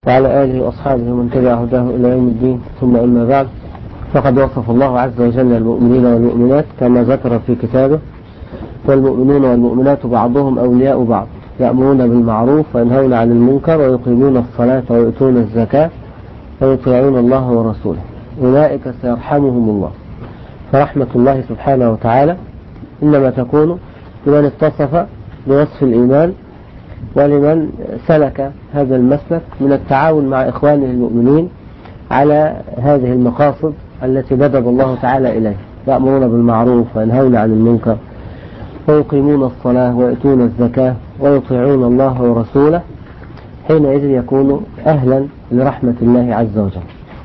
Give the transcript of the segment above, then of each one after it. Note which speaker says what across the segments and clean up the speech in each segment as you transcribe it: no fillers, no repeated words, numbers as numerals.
Speaker 1: وعلى آله وأصحابه من تبع هداه إلى يوم الدين. ثم أما بعد، فقد وصف الله عز وجل المؤمنين والمؤمنات كما ذكر في كتابه: والمؤمنون والمؤمنات بعضهم أولياء بعض، يأمرون بالمعروف وينهون عن المنكر ويقيمون الصلاة ويؤتون الزكاة ويطيعون الله ورسوله أولئك سيرحمهم الله. فرحمة الله سبحانه وتعالى إنما تكون لمن اتصف بوصف الإيمان ولمن سلك هذا المسلك من التعاون مع إخوانه المؤمنين على هذه المقاصد التي ندب الله تعالى إليه: يأمرون بالمعروف وينهون عن المنكر ويقيمون الصلاة ويؤتون الزكاة ويطيعون الله ورسوله. حينئذ يكون أهلا لرحمة الله عز وجل.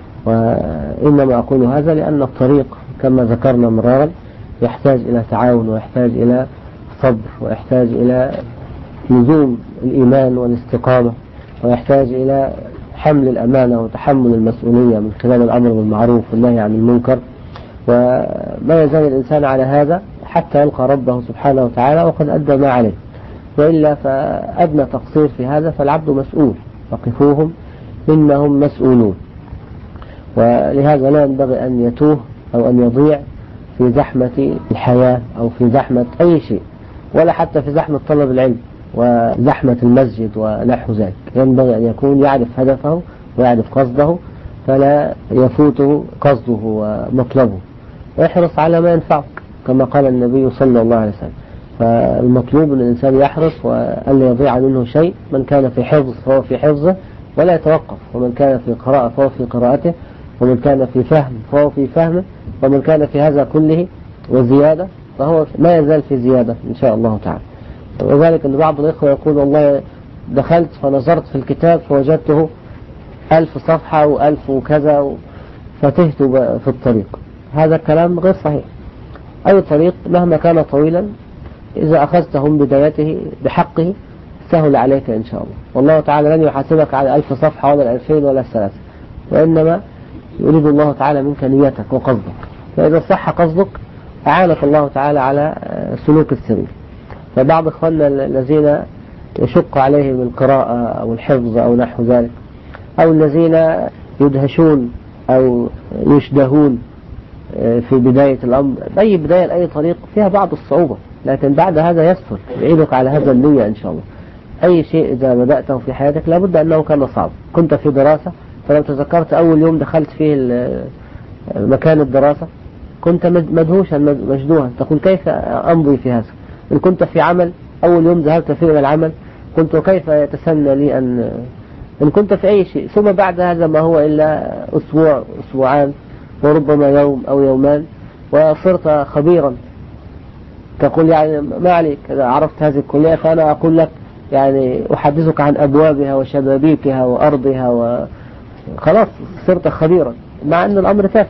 Speaker 1: وإنما أقول هذا لأن الطريق كما ذكرنا مرارا يحتاج إلى تعاون، ويحتاج إلى صبر، ويحتاج إلى لزوم الإيمان والاستقامة، ويحتاج إلى حمل الأمانة وتحمل المسؤولية من خلال الأمر بالمعروف والنهي عن المنكر. وما يزال الإنسان على هذا حتى يلقى ربه سبحانه وتعالى وقد أدى ما عليه، وإلا فأدنى تقصير في هذا فالعبد مسؤول، وقفوهم إنهم مسؤولون. ولهذا لا ينبغي أن يتوه أو أن يضيع في زحمة الحياة أو في زحمة أي شيء، ولا حتى في زحمة طلب العلم وزحمة المسجد ونحو ذلك. ينبغي أن يكون يعرف هدفه ويعرف قصده، فلا يفوته قصده ومطلبه، ويحرص على ما ينفعك كما قال النبي صلى الله عليه وسلم. فالمطلوب أن الإنسان يحرص وألا يضيع منه شيء. من كان في حفظ فهو في حفظه ولا يتوقف، ومن كان في قراءة فهو في قراءته، ومن كان في فهم فهو في فهمه، ومن كان في هذا كله وزيادة فهو ما يزال في زيادة إن شاء الله تعالى. وذلك أن بعض الإخوة يقول: والله دخلت فنظرت في الكتاب فوجدته 1000 صفحة و1000 وكذا فتهت في الطريق. هذا الكلام غير صحيح. أي طريق مهما كان طويلا إذا أخذته من بدايته بحقه سهل عليك إن شاء الله. والله تعالى لن يحاسبك على 1000 صفحة ولا 2000 ولا 3، وإنما يريد الله تعالى منك نيتك وقصدك. فإذا صح قصدك أعانك الله تعالى على سلوك السبيل. فبعض إخواننا الذين يشق عليهم القراءة أو الحفظ أو نحو ذلك، أو الذين يدهشون أو يشدهون في بداية الأمر، أي بداية لأي طريق فيها بعض الصعوبة، لكن بعد هذا يسهل. يعينك على هذا النية إن شاء الله. أي شيء إذا بدأته في حياتك لابد أنه كان صعب. كنت في دراسة، فلو تذكرت أول يوم دخلت فيه مكان الدراسة كنت مدهوشا مجدوها، تقول كيف أمضي في هذا. إن كنت في عمل، أول يوم ذهبت فيه إلى العمل كنت كيف يتسنى لي إن كنت في أي شيء. ثم بعد هذا ما هو إلا أسبوع أسبوعان وربما يوم أو يومان وصرت خبيرا. تقول يعني ما عليك إذا عرفت هذه الكلية، فأنا أقول لك يعني أحدثك عن أبوابها وشبابيكها وأرضها، وخلاص صرت خبيرا، مع أن الأمر تافه.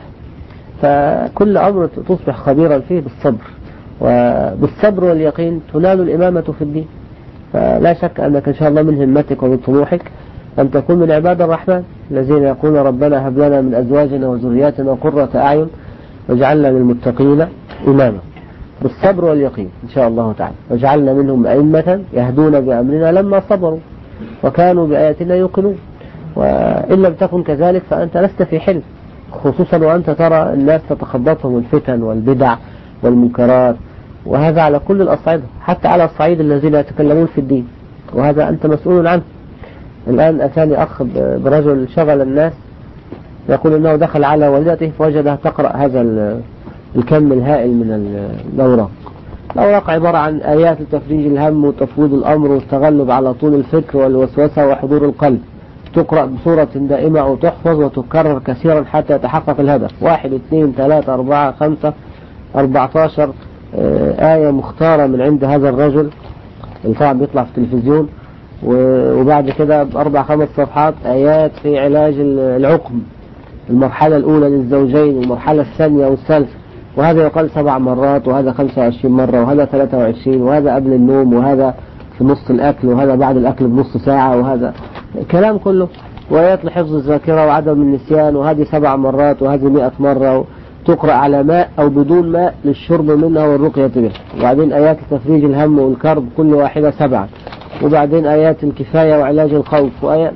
Speaker 1: فكل أمر تصبح خبيرا فيه بالصبر، وبالصبر واليقين تنال الإمامة في الدين. فلا شك أنك إن شاء الله من همتك ومن طموحك أن تكون من عباد الرحمن الذين يقولون: ربنا هب لنا من أزواجنا وذرياتنا قرة أعين واجعلنا للمتقين إماما. بالصبر واليقين إن شاء الله تعالى. وجعلنا منهم أئمة يهدون بأمرنا لما صبروا وكانوا بآياتنا يوقنون. وإن لم تكن كذلك فأنت لست في حلم، خصوصا وأنت ترى الناس تتخبطهم الفتن والبدع والمنكرات، وهذا على كل الأصعدة، حتى على الصعيد الذين يتكلمون في الدين، وهذا أنت مسؤول عنه. الآن أتاني أخ برجل شغل الناس يقول أنه دخل على والدته فوجدها تقرأ هذا الكم الهائل من الأوراق. الأوراق عبارة عن آيات لتفريج الهم وتفويض الأمر والتغلب على طول الفكر والوسوسة وحضور القلب، تقرأ بصورة دائمة أو تحفظ وتكرر كثيرا حتى يتحقق الهدف. 1 2 3 4 5 14 آية مختارة من عند هذا الرجل اللي طبعا بيطلع في التلفزيون، وبعد كده ب4 5 صفحات آيات في علاج العقم، المرحلة الأولى للزوجين والمرحلة الثانية والثالثة، وهذا يقال 7 مرات، وهذا 25 مرة، وهذا 23، وهذا قبل النوم، وهذا في نص الأكل، وهذا بعد الأكل بنص ساعة، وهذا كلام كله. وآيات لحفظ الذاكرة وعدم النسيان، وهذه 7 مرات، وهذه 100 مرة، تقرأ على ماء أو بدون ماء للشرب منها والرقية به. وبعدين آيات لتفريج الهم والكرب كل واحدة 7، وبعدين آيات الكفاية وعلاج الخوف، وآيات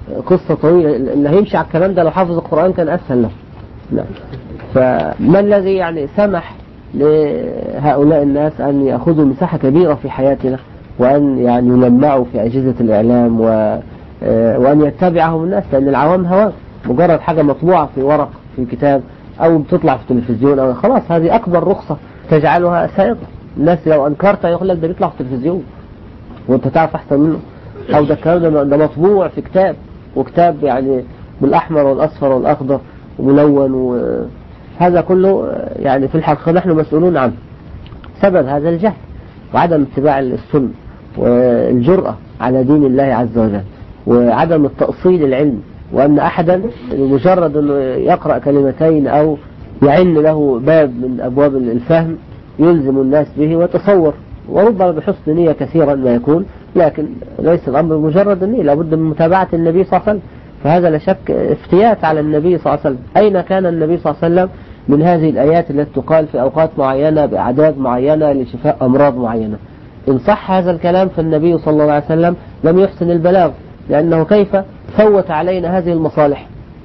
Speaker 1: قصة طويلة، اللي هيمشي على الكلام ده لو حافظ القرآن كان أسهل له. لا. فما الذي يعني سمح لهؤلاء الناس أن يأخذوا مساحة كبيرة في حياتنا، وأن يعني يلمعوا في أجهزة الإعلام وأن يتبعهم الناس؟ لأن العوام هواء، مجرد حاجة مطبوعة في ورق في كتاب أو بتطلع في التلفزيون أو خلاص، هذه أكبر رخصة تجعلها سائقة. الناس لو أنكرت يقول لك ده بيطلع في التلفزيون وأنت تعرف أحسن منه، أو ده الكلام ده مطبوع في كتاب، وكتاب يعني بالأحمر والأصفر والأخضر وملون، وهذا كله يعني في الحقيقة نحن مسؤولون عنه. سبب هذا الجهل وعدم اتباع السنة والجرأة على دين الله عز وجل وعدم التأصيل العلمي، وأن أحدا مجرد أنه يقرأ كلمتين أو يعن له باب من أبواب الفهم يلزم الناس به وتصور، وربما بحسن نية كثيرا ما يكون، لكن ليس الأمر مجرد النية، لابد من متابعة النبي صلى الله عليه وسلم. فهذا لا شك افتيات على النبي صلى الله عليه وسلم. أين كان النبي صلى الله عليه وسلم من هذه الآيات التي تقال في أوقات معينة بأعداد معينة لشفاء أمراض معينة؟ إن صح هذا الكلام فالنبي صلى الله عليه وسلم لم يحسن البلاغ، لأنه كيف فوت علينا هذه المصالح؟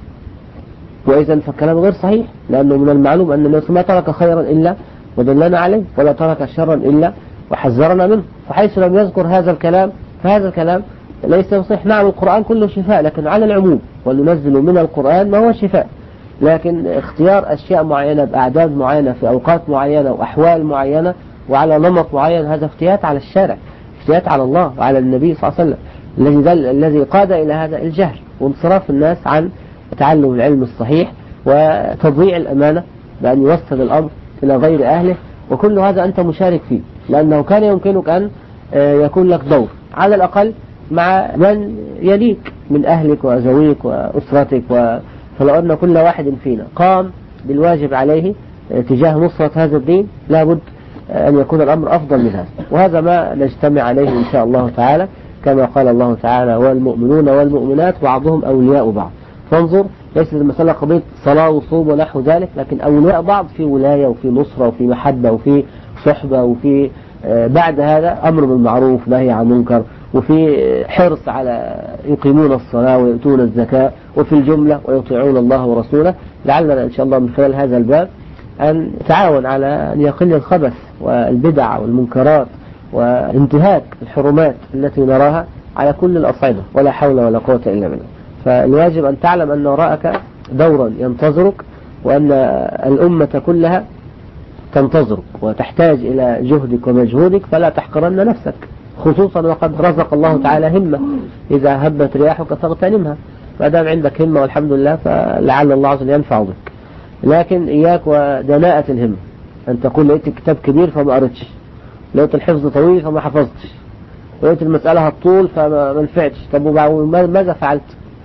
Speaker 1: وإذا فالكلام غير صحيح، لأنه من المعلوم أن النبي ما ترك خيرا إلا ودلنا عليه، ولا ترك شرا إلا وحذرنا منه. فحيث لم يذكر هذا الكلام فهذا الكلام ليس صحيح. نعم القرآن كله شفاء، لكن على العموم، وننزل من القرآن ما هو شفاء، لكن اختيار أشياء معينة بأعداد معينة في أوقات معينة وأحوال معينة وعلى نمط معين، هذا افتيات على الشارع، افتيات على الله وعلى النبي صلى الله عليه وسلم، الذي قاد إلى هذا الجهل وانصراف الناس عن تعلم العلم الصحيح وتضييع الأمانة بأن يوصل الأمر إلى غير أهله. وكل هذا أنت مشارك فيه، لأنه كان يمكنك أن يكون لك دور على الأقل مع من يليك من أهلك وأزويك وأسرتك. فلو أن كل واحد فينا قام بالواجب عليه تجاه نصرة هذا الدين لابد أن يكون الأمر أفضل من هذا، وهذا ما نجتمع عليه إن شاء الله تعالى، كما قال الله تعالى والمؤمنون والمؤمنات بعضهم أولياء بعض. فانظر، ليست المسألة قضية صلاة وصوم ونحو ذلك، لكن أولياء بعض في ولاية وفي نصرة وفي محبة وفي صحبة، وفي بعد هذا أمر بالمعروف نهي عن المنكر، وفي حرص على يقيمون الصلاة ويؤتون الزكاة، وفي الجملة ويطيعون الله ورسوله. لعلنا إن شاء الله من خلال هذا الباب أن نتعاون على أن يقل الخبث والبدع والمنكرات وانتهاك الحرمات التي نراها على كل الأصعدة، ولا حول ولا قوة إلا بالله. فالواجب أن تعلم أن وراءك دورا ينتظرك، وأن الأمة كلها تنتظرك وتحتاج إلى جهدك ومجهودك، فلا تحقرن نفسك، خصوصا وقد رزق الله تعالى همة، إذا هبت رياحك فاغتنمها. ما دام عندك همة والحمد لله فلعل الله عز وجل ينفع بك. لكن إياك ودناءة الهمة، أن تقول لقيت الكتاب كبير فما قريتش، لقيت الحفظ طويل فما حفظتش، لقيت المسألة هتطول فما نفعتش. طب ماذا فعلت؟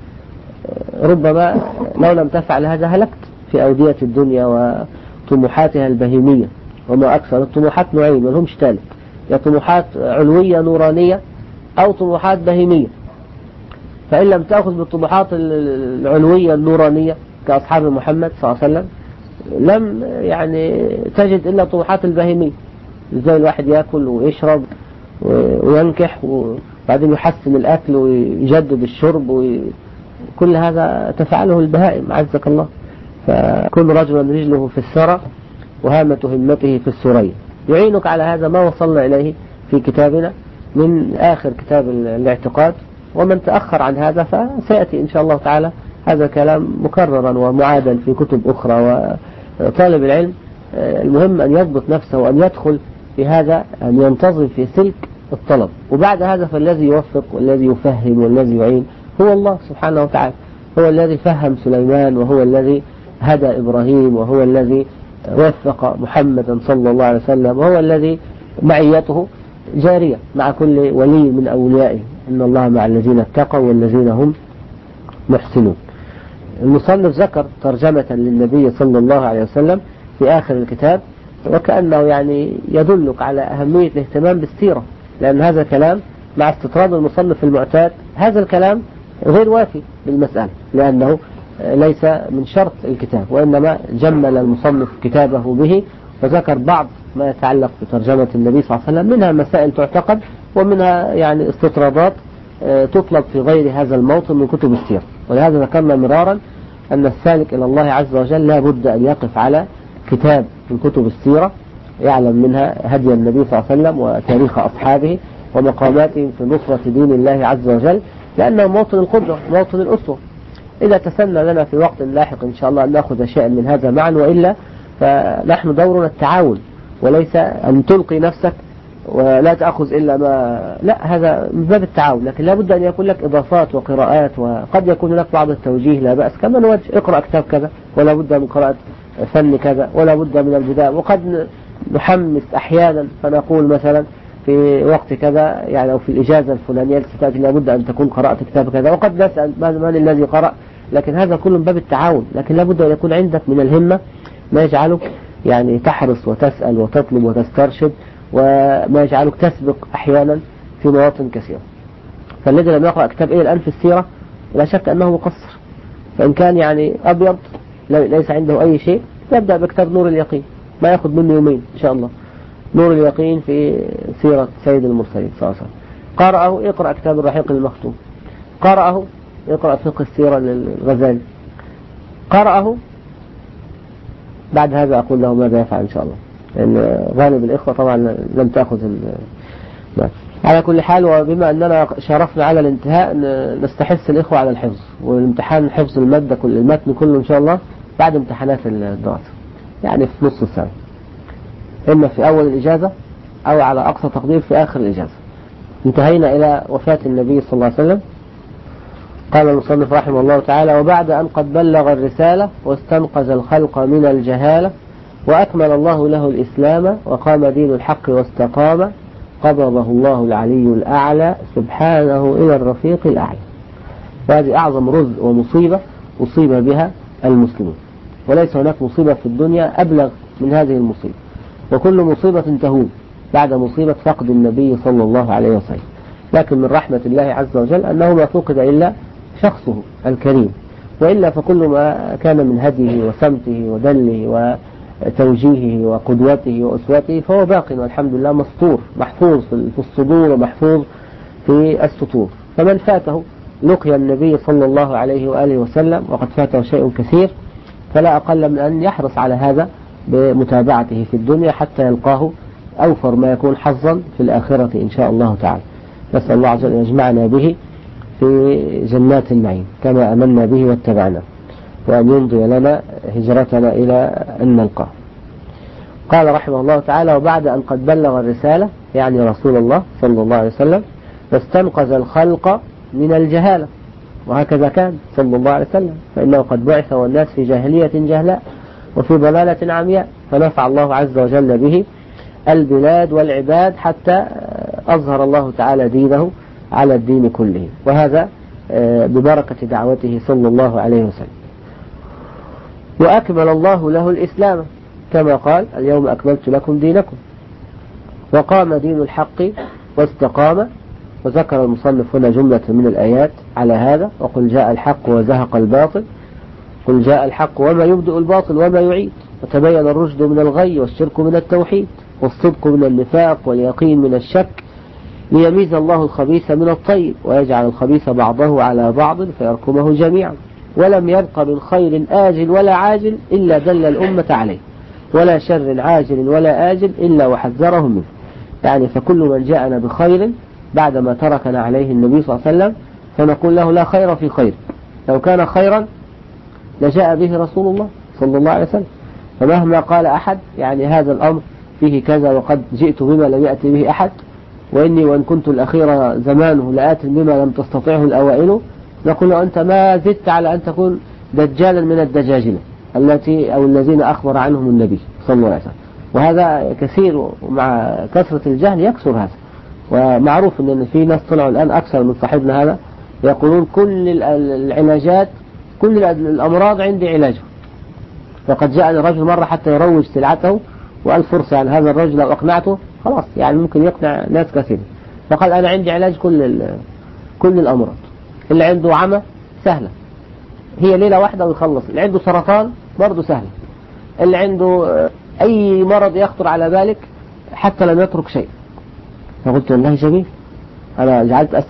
Speaker 1: ربما لو لم تفعل هذا هلكت في أودية الدنيا وطموحاتها البهيمية. وما أكثر الطموحات نوعين ما لهمش ثالث، يا طموحات علوية نورانية أو طموحات بهيمية. فإن لم تأخذ بالطموحات العلوية النورانية كأصحاب محمد صلى الله عليه وسلم لم يعني تجد إلا طموحات البهيمية، زي الواحد يأكل ويشرب وينكح وبعدين يحسن الأكل ويجدد الشرب وكل هذا تفعله البهائم عزك الله. فكل رجل رجله في الثرى وهامة همته في السرية. يعينك على هذا ما وصلنا إليه في كتابنا من آخر كتاب الاعتقاد، ومن تأخر عن هذا فسيأتي إن شاء الله تعالى هذا كلام مكررا ومعادل في كتب أخرى. وطالب العلم المهم أن يضبط نفسه وأن يدخل في هذا، أن ينتظم في سلك الطلب، وبعد هذا فالذي يوفق والذي يفهم والذي يعين هو الله سبحانه وتعالى. هو الذي فهم سليمان، وهو الذي هدى إبراهيم، وهو الذي وفق محمدا صلى الله عليه وسلم، وهو الذي معيته جارية مع كل ولي من أوليائه. إن الله مع الذين اتقوا والذين هم محسنون. المصنف ذكر ترجمة للنبي صلى الله عليه وسلم في آخر الكتاب، وكأنه يعني يدلك على أهمية الاهتمام بالسيرة، لأن هذا كلام مع استطراد المصنف المعتاد هذا الكلام غير وافي بالمسألة، لأنه ليس من شرط الكتاب، وإنما جمل المصنف كتابه به وذكر بعض ما يتعلق بترجمة النبي صلى الله عليه وسلم، منها مسائل تعتقد ومنها يعني استطرادات تطلب في غير هذا الموطن من كتب السيرة. ولهذا ذكرنا مرارا أن السالك إلى الله عز وجل لا بد أن يقف على كتاب من كتب السيرة يعلم منها هدي النبي صلى الله عليه وسلم وتاريخ أصحابه ومقاماتهم في نصرة دين الله عز وجل، لأنه موطن القدرة موطن الأسوة. إذا تسنى لنا في وقت لاحق إن شاء الله أن نأخذ شيئا من هذا معا، وإلا فنحن دورنا التعاون وليس أن تلقي نفسك ولا تأخذ إلا ما، لا، هذا من باب التعاون. لكن لا بد أن يكون لك إضافات وقراءات، وقد يكون لك بعض التوجيه لا بأس، كما نوجه اقرأ كتاب كذا ولا بد من قراءة فن كذا ولا بد من البداية. وقد نحمس أحيانا فنقول مثلا في وقت كذا يعني أو في الإجازة الفلانية لا بد أن تكون قرأت كتاب كذا، وقد نسأل من الذي قرأ. لكن هذا كله من باب التعاون. لكن لا بد أن يكون عندك من الهمة ما يجعلك يعني تحرص وتسأل وتطلب وتسترشد، وما يجعلك تسبق أحيانا في مواطن كثيرة. فالذي لم يقرأ كتاب الآن في السيرة لا شك أنه مقصر. فإن كان يعني أبيض ليس عنده أي شيء يبدأ بكتاب نور اليقين، ما يأخذ منه يومين إن شاء الله. نور اليقين في سيرة سيد المرسلين صلى الله عليه وسلم. قرأه اقرأ كتاب الرحيق المختوم، قرأه اقرأ فقه السيرة للغزالي، قرأه بعد هذا أقول له ماذا يفعل إن شاء الله، لأن غالب الإخوة طبعا لم تأخذ على كل حال. وبما أننا شرفنا على الانتهاء نستحث الإخوة على الحفظ، والامتحان حفظ المادة كل المتن كله إن شاء الله بعد امتحانات الدراسة، يعني في نص السنة، إما في أول الإجازة أو على أقصى تقدير في آخر الإجازة. انتهينا إلى وفاة النبي صلى الله عليه وسلم. قال المصنف رحمه الله تعالى: وبعد أن قد بلغ الرسالة واستنقذ الخلق من الجهالة وأكمل الله له الإسلام وقام دين الحق واستقام، قبضه الله العلي الأعلى سبحانه إلى الرفيق الأعلى. وهذه أعظم رزق ومصيبة أصيب بها المسلمون، وليس هناك مصيبة في الدنيا أبلغ من هذه المصيبة. وكل مصيبة تهون بعد مصيبة فقد النبي صلى الله عليه وسلم. لكن من رحمة الله عز وجل أنه ما فقد إلا شخصه الكريم، وإلا فكل ما كان من هديه وسمته ودله وتوجيهه وقدوته وأسوته فهو باق والحمد لله مستور محفوظ في الصدور ومحفوظ في السطور. فمن فاته لقي النبي صلى الله عليه وآله وسلم وقد فاته شيء كثير، فلا أقل من أن يحرص على هذا بمتابعته في الدنيا حتى يلقاه أوفر ما يكون حظا في الآخرة إن شاء الله تعالى. نسأل الله عز وجل أن يجمعنا به في جنات النعيم كما أمنا به واتبعنا، وأن يمضي لنا هجرتنا إلى أن نلقاه. قال رحمه الله تعالى: وبعد أن قد بلغ الرسالة يعني رسول الله صلى الله عليه وسلم واستنقذ الخلق من الجهالة، وهكذا كان صلى الله عليه وسلم، فإنه قد بعث والناس في جاهلية جهلاء وفي ضلالة عمياء، فنفع الله عز وجل به البلاد والعباد حتى أظهر الله تعالى دينه على الدين كله، وهذا ببركة دعوته صلى الله عليه وسلم. وأكمل الله له الإسلام كما قال: اليوم أكملت لكم دينكم، وقام دين الحق واستقام. وذكر المصنف هنا جملة من الآيات على هذا: وقل جاء الحق وزهق الباطل، قل جاء الحق وما يبدئ الباطل وما يعيد، وتبين الرشد من الغي والشرك من التوحيد والصدق من النفاق واليقين من الشك، ليميز الله الخبيث من الطيب ويجعل الخبيث بعضه على بعض فيركمه جميعا، ولم يبق من خير آجل ولا عاجل إلا دل الأمة عليه، ولا شر عاجل ولا آجل إلا وحذرهم منه. يعني فكل من جاءنا بخير بعدما تركنا عليه النبي صلى الله عليه وسلم فنقول له لا خير في خير، لو كان خيرا لجاء به رسول الله صلى الله عليه وسلم. فمهما قال أحد يعني هذا الأمر فيه كذا وقد جئت بما لم يأتي به أحد، وإني وإن كنت الأخير زمانه لآت بما لم تستطيعه الأوائل، نقول له أنت ما زدت على أن تكون دجالا من الدجاجلة التي أو الذين أخبر عنهم النبي صلى الله عليه وسلم. وهذا كثير، ومع كثرة الجهل يكثر هذا. ومعروف أن في ناس طلعوا الآن أكثر من صاحبنا هذا يقولون كل العلاجات كل الأمراض عندي علاجه. وقد جاء الرجل مرة حتى يروج سلعته وقال فرصة يعني هذا الرجل لو أقنعته خلاص يعني ممكن يقنع ناس كثير، فقال أنا عندي علاج كل الأمراض. اللي عنده عمى سهلة، هي ليلة واحدة ويخلص. اللي عنده سرطان برضه سهلة. اللي عنده أي مرض يخطر على بالك حتى لم يترك شيء. فقلت والله جميل، أنا جعلت أستدرجه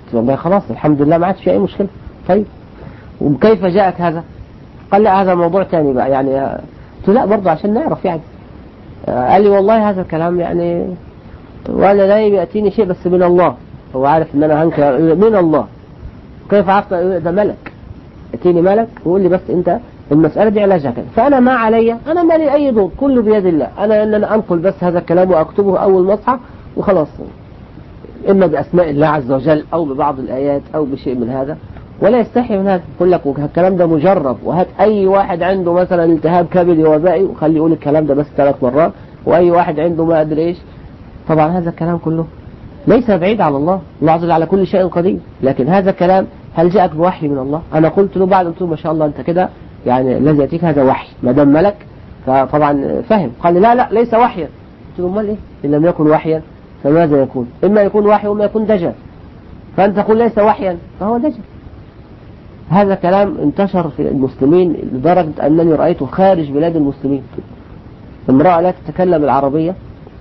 Speaker 1: والله خلاص الحمد لله ما عادش في أي مشكلة. طيب وكيف جاءك هذا؟ قال لا هذا موضوع ثاني بقى يعني. قلت لا برضه عشان نعرف يعني. قال لي والله هذا الكلام يعني وأنا لا يأتيني شيء بس من الله. هو عارف إن أنا هنكر من الله. كيف عرفت؟ ده ملك يأتيني ملك ويقول لي بس أنت المسألة دي علاجها كده. فأنا ما علي، أنا ما لي أي دور، كله بيد الله. أنا إن أنا أنقل بس هذا الكلام وأكتبه أول مصحف وخلاص، إما بأسماء الله عز وجل أو ببعض الآيات أو بشيء من هذا، ولا يستحي من هذا. يقول لك الكلام ده مجرب، وهات أي واحد عنده مثلا التهاب كبدي وبائي وخليه يقول الكلام ده بس 3 مرات، وأي واحد عنده ما أدري إيش. طبعا هذا الكلام كله ليس بعيد على الله، الله عز وجل على كل شيء قدير. لكن هذا الكلام هل جاءك بوحي من الله؟ أنا قلت له بعد، قلت له ما شاء الله أنت كده يعني الذي يأتيك هذا وحي ما دام ملك. فطبعا فهم. قال لي لا ليس وحيا. قلت له امال ايه؟ ان لم يكن وحيا فماذا يكون؟ اما يكون وحي واما يكون دجل. فانت تقول ليس وحيا فهو دجل. هذا كلام انتشر في المسلمين لدرجة انني رأيته خارج بلاد المسلمين. امرأة لا تتكلم العربية،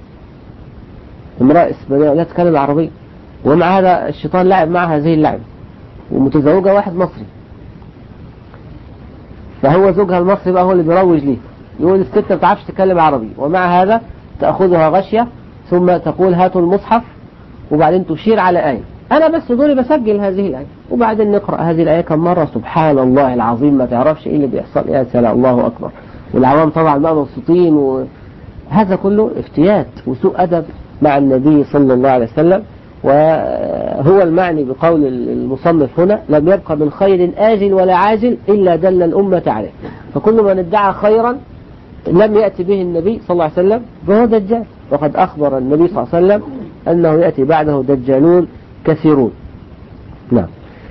Speaker 1: امرأة اسبانية لا تتكلم العربية، ومع هذا الشيطان لعب معها هذه اللعبة، ومتزوجة واحد مصري. فهو زوجها المصري بقى هو اللي بيروج ليه، يقول الست ما بتعرفش تتكلم عربي، ومع هذا تأخذها غشية ثم تقول هاتوا المصحف، وبعدين تشير على آية. أنا بس دوري بسجل هذه الآية، وبعدين نقرأ هذه الآية كم مرة. سبحان الله العظيم، ما تعرفش إيه اللي بيحصل. يا سلام الله أكبر. والعوام طبعا بقى مبسوطين. وهذا كله افتيات وسوء أدب مع النبي صلى الله عليه وسلم. وهو المعني بقول المصنف هنا لم يبقى من خير آجل ولا عاجل إلا دل الأمة عليه. فكل من ادعى خيرا لم يأتي به النبي صلى الله عليه وسلم فهو دجال. وقد أخبر النبي صلى الله عليه وسلم أنه يأتي بعده دجالون كثيرون. نعم.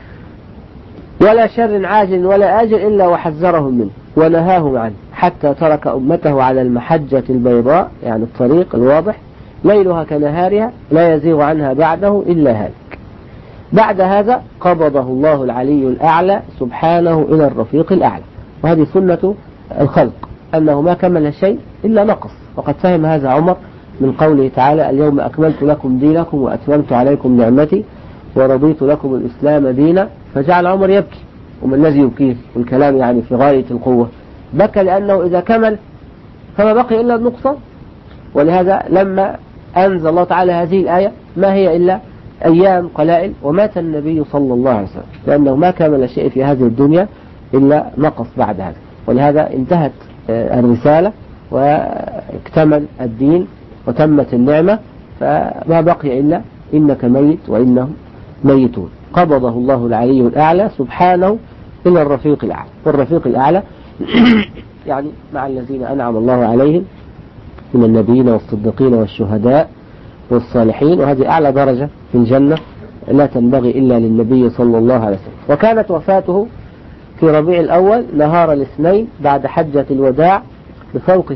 Speaker 1: ولا شر عاجل ولا آجل إلا وحذرهم منه ونهاهم عنه حتى ترك أمته على المحجة البيضاء، يعني الطريق الواضح، ليلها كنهارها لا يزيغ عنها بعده إلا هالك. بعد هذا قبضه الله العلي الأعلى سبحانه إلى الرفيق الأعلى. وهذه سنة الخلق، أنه ما كمل شيء إلا نقص. وقد فهم هذا عمر من قوله تعالى اليوم أكملت لكم دينكم وأتممت عليكم نعمتي ورضيت لكم الإسلام دينا. فجعل عمر يبكي. وما الذي يبكيه؟ والكلام يعني في غاية القوة. بكى لأنه إذا كمل فما بقي إلا النقصان. ولهذا لما أنزل الله تعالى هذه الآية ما هي إلا أيام قلائل ومات النبي صلى الله عليه وسلم، لأنه ما كمل شيء في هذه الدنيا إلا نقص بعد هذا. ولهذا انتهت الرسالة واكتمل الدين وتمت النعمة، فما بقي إلا إنك ميت وإنهم ميتون. قبضه الله العلي الأعلى سبحانه إلى الرفيق الأعلى. والرفيق الأعلى يعني مع الذين أنعم الله عليهم من النبيين والصديقين والشهداء والصالحين. وهذه أعلى درجة في الجنة لا تنبغي إلا للنبي صلى الله عليه وسلم. وكانت وفاته في ربيع الأول نهار الاثنين بعد حجة الوداع بفوق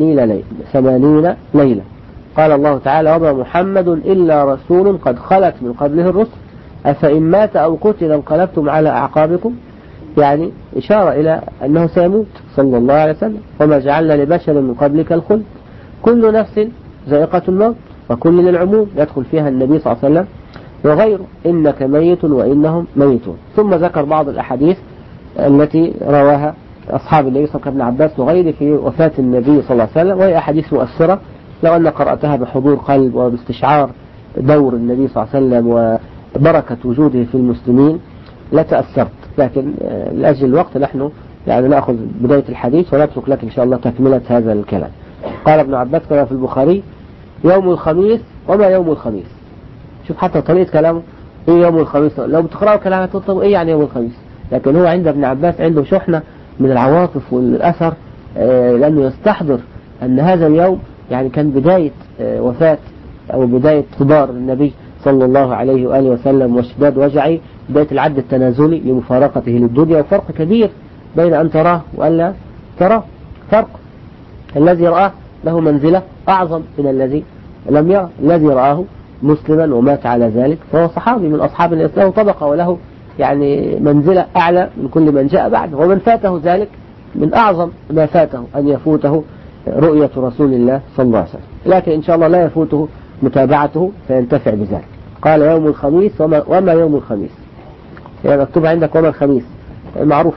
Speaker 1: 80 ليلة. قال الله تعالى وما محمد إلا رسول قد خلت من قبله الرسل أفإن مات أو قتل انقلبتم على أعقابكم. يعني إشارة إلى أنه سيموت صلى الله عليه وسلم. وما جعلنا لبشر من قبلك الخلد كل نفس ذائقة الموت وكل للعموم يدخل فيها النبي صلى الله عليه وسلم وغيره إنك ميت وإنهم ميتون. ثم ذكر بعض الأحاديث التي رواها أصحاب النبي صلى الله عليه وسلم ابن عباس وغيره في وفاة النبي صلى الله عليه وسلم، وهي أحاديث مؤثرة. لو أن قرأتها بحضور قلب وباستشعار دور النبي صلى الله عليه وسلم وبركة وجوده في المسلمين لتأثرت. لكن لأجل الوقت نحن يعني نأخذ بداية الحديث ونترك لك إن شاء الله تكملة هذا الكلام. قال ابن عباس كما في البخاري يوم الخميس وما يوم الخميس. شوف حتى طريقة كلامه إيه يوم الخميس. لو بتقرأوا كلامه تطلب إيه يعني يوم الخميس. لكن هو عند ابن عباس عنده شحنة من العواطف والأثر، لأنه يستحضر أن هذا اليوم يعني كان بداية وفاة أو بداية كبار النبي صلى الله عليه وآله وسلم واشتداد وجعه، بداية العد التنازلي لمفارقته للدنيا. وفرق كبير بين أن تراه وألا تراه. فرق. الذي رآه له منزلة أعظم من الذي لم يرى. الذي رآه مسلما ومات على ذلك فهو صحابي من أصحاب النبي، له طبقة وله يعني منزلة أعلى من كل من جاء بعده. ومن فاته ذلك من أعظم ما فاته أن يفوته رؤية رسول الله صلى الله عليه وسلم. لكن إن شاء الله لا يفوته متابعته فينتفع بذلك. قال يوم الخميس وما يوم الخميس، يعني مكتوب عندك وما الخميس، معروف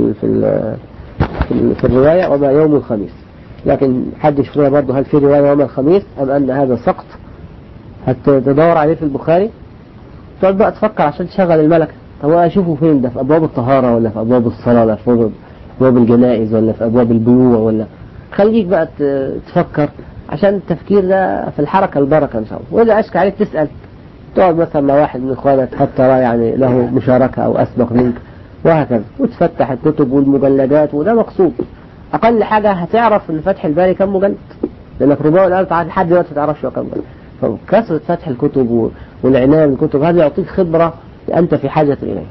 Speaker 1: في الرواية وما يوم الخميس، لكن حدش فيها برضه هل في رواية وما الخميس أم أن هذا سقط. هتدور عليه في البخاري تقعد بقى تفكر عشان تشغل الملكة. طب أشوفه فين ده؟ في أبواب الطهارة ولا في أبواب الصلاة ولا في أبواب الجنائز ولا في أبواب البيوع ولا؟ خليك بقى تفكر، عشان التفكير ده في الحركة البركة إن شاء الله. وإذا أشكى عليك تسأل، تقعد مثلا مع واحد من إخوانك قد ترى يعني له مشاركة أو أسبق منك وهكذا، وتفتح الكتب والمجلدات، وده مقصود. أقل حاجة هتعرف إن فتح الباري كم مجلد، لأنك ربما الآن لحد دلوقتي ما تعرفش كم مجلد. فكثرة فتح الكتب والعناية بالكتب هذا يعطيك خبرة أنت في حاجة إليه.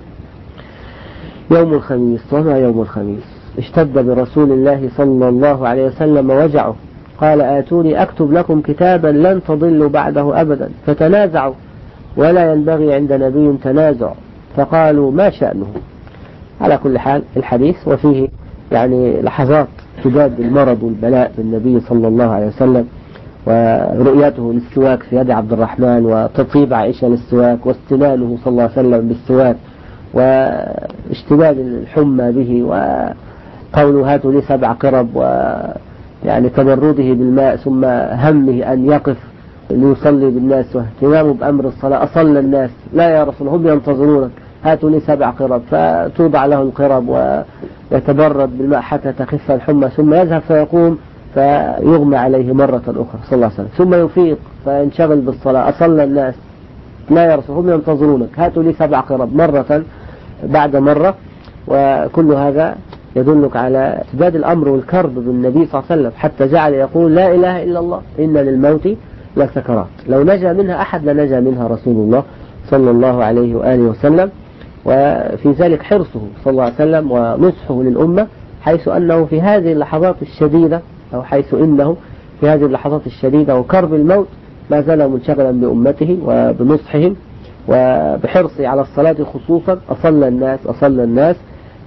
Speaker 1: يوم الخميس وما يوم الخميس. اشتد برسول الله صلى الله عليه وسلم وجعه، قال آتوني أكتب لكم كتابا لن تضلوا بعده أبدا، فتنازعوا ولا ينبغي عند نبي تنازع، فقالوا ما شأنه. على كل حال الحديث وفيه يعني لحظات اشتداد المرض والبلاء بالنبي صلى الله عليه وسلم، ورؤيته للسواك في يد عبد الرحمن، وتطيب عائشة للسواك، واستنانه صلى الله عليه وسلم بالسواك، واشتداد الحمى به، وقوله هاتوا لي 7 قرب، ويعني تبرده بالماء، ثم همه أن يقف ليصلي بالناس، واهتمامه بأمر الصلاة. أصلى الناس لا يا رسول هم ينتظرونك، هاتوا لي 7 قرب، فتوضع له القرب ويتبرد بالماء حتى تخف الحمى، ثم يذهب فيقوم فيغمى عليه مرة أخرى صلى الله عليه وسلم، ثم يفيق فينشغل بالصلاة. أصلى الناس لا يا رسول هم ينتظرونك، هاتوا لي 7 قرب، مرة بعد مرة. وكل هذا يدلك على اشتداد الأمر والكرب بالنبي صلى الله عليه وسلم، حتى جعل يقول لا إله إلا الله إن للموت لسكرات، لو نجا منها أحد لنجا منها رسول الله صلى الله عليه وآله وسلم. وفي ذلك حرصه صلى الله عليه وسلم ونصحه للأمة، حيث أنه في هذه اللحظات الشديدة، أو حيث إنه في هذه اللحظات الشديدة وكرب الموت ما زال منشغلا بأمته وبنصحهم وبحرصه على الصلاة خصوصا. أصلى الناس.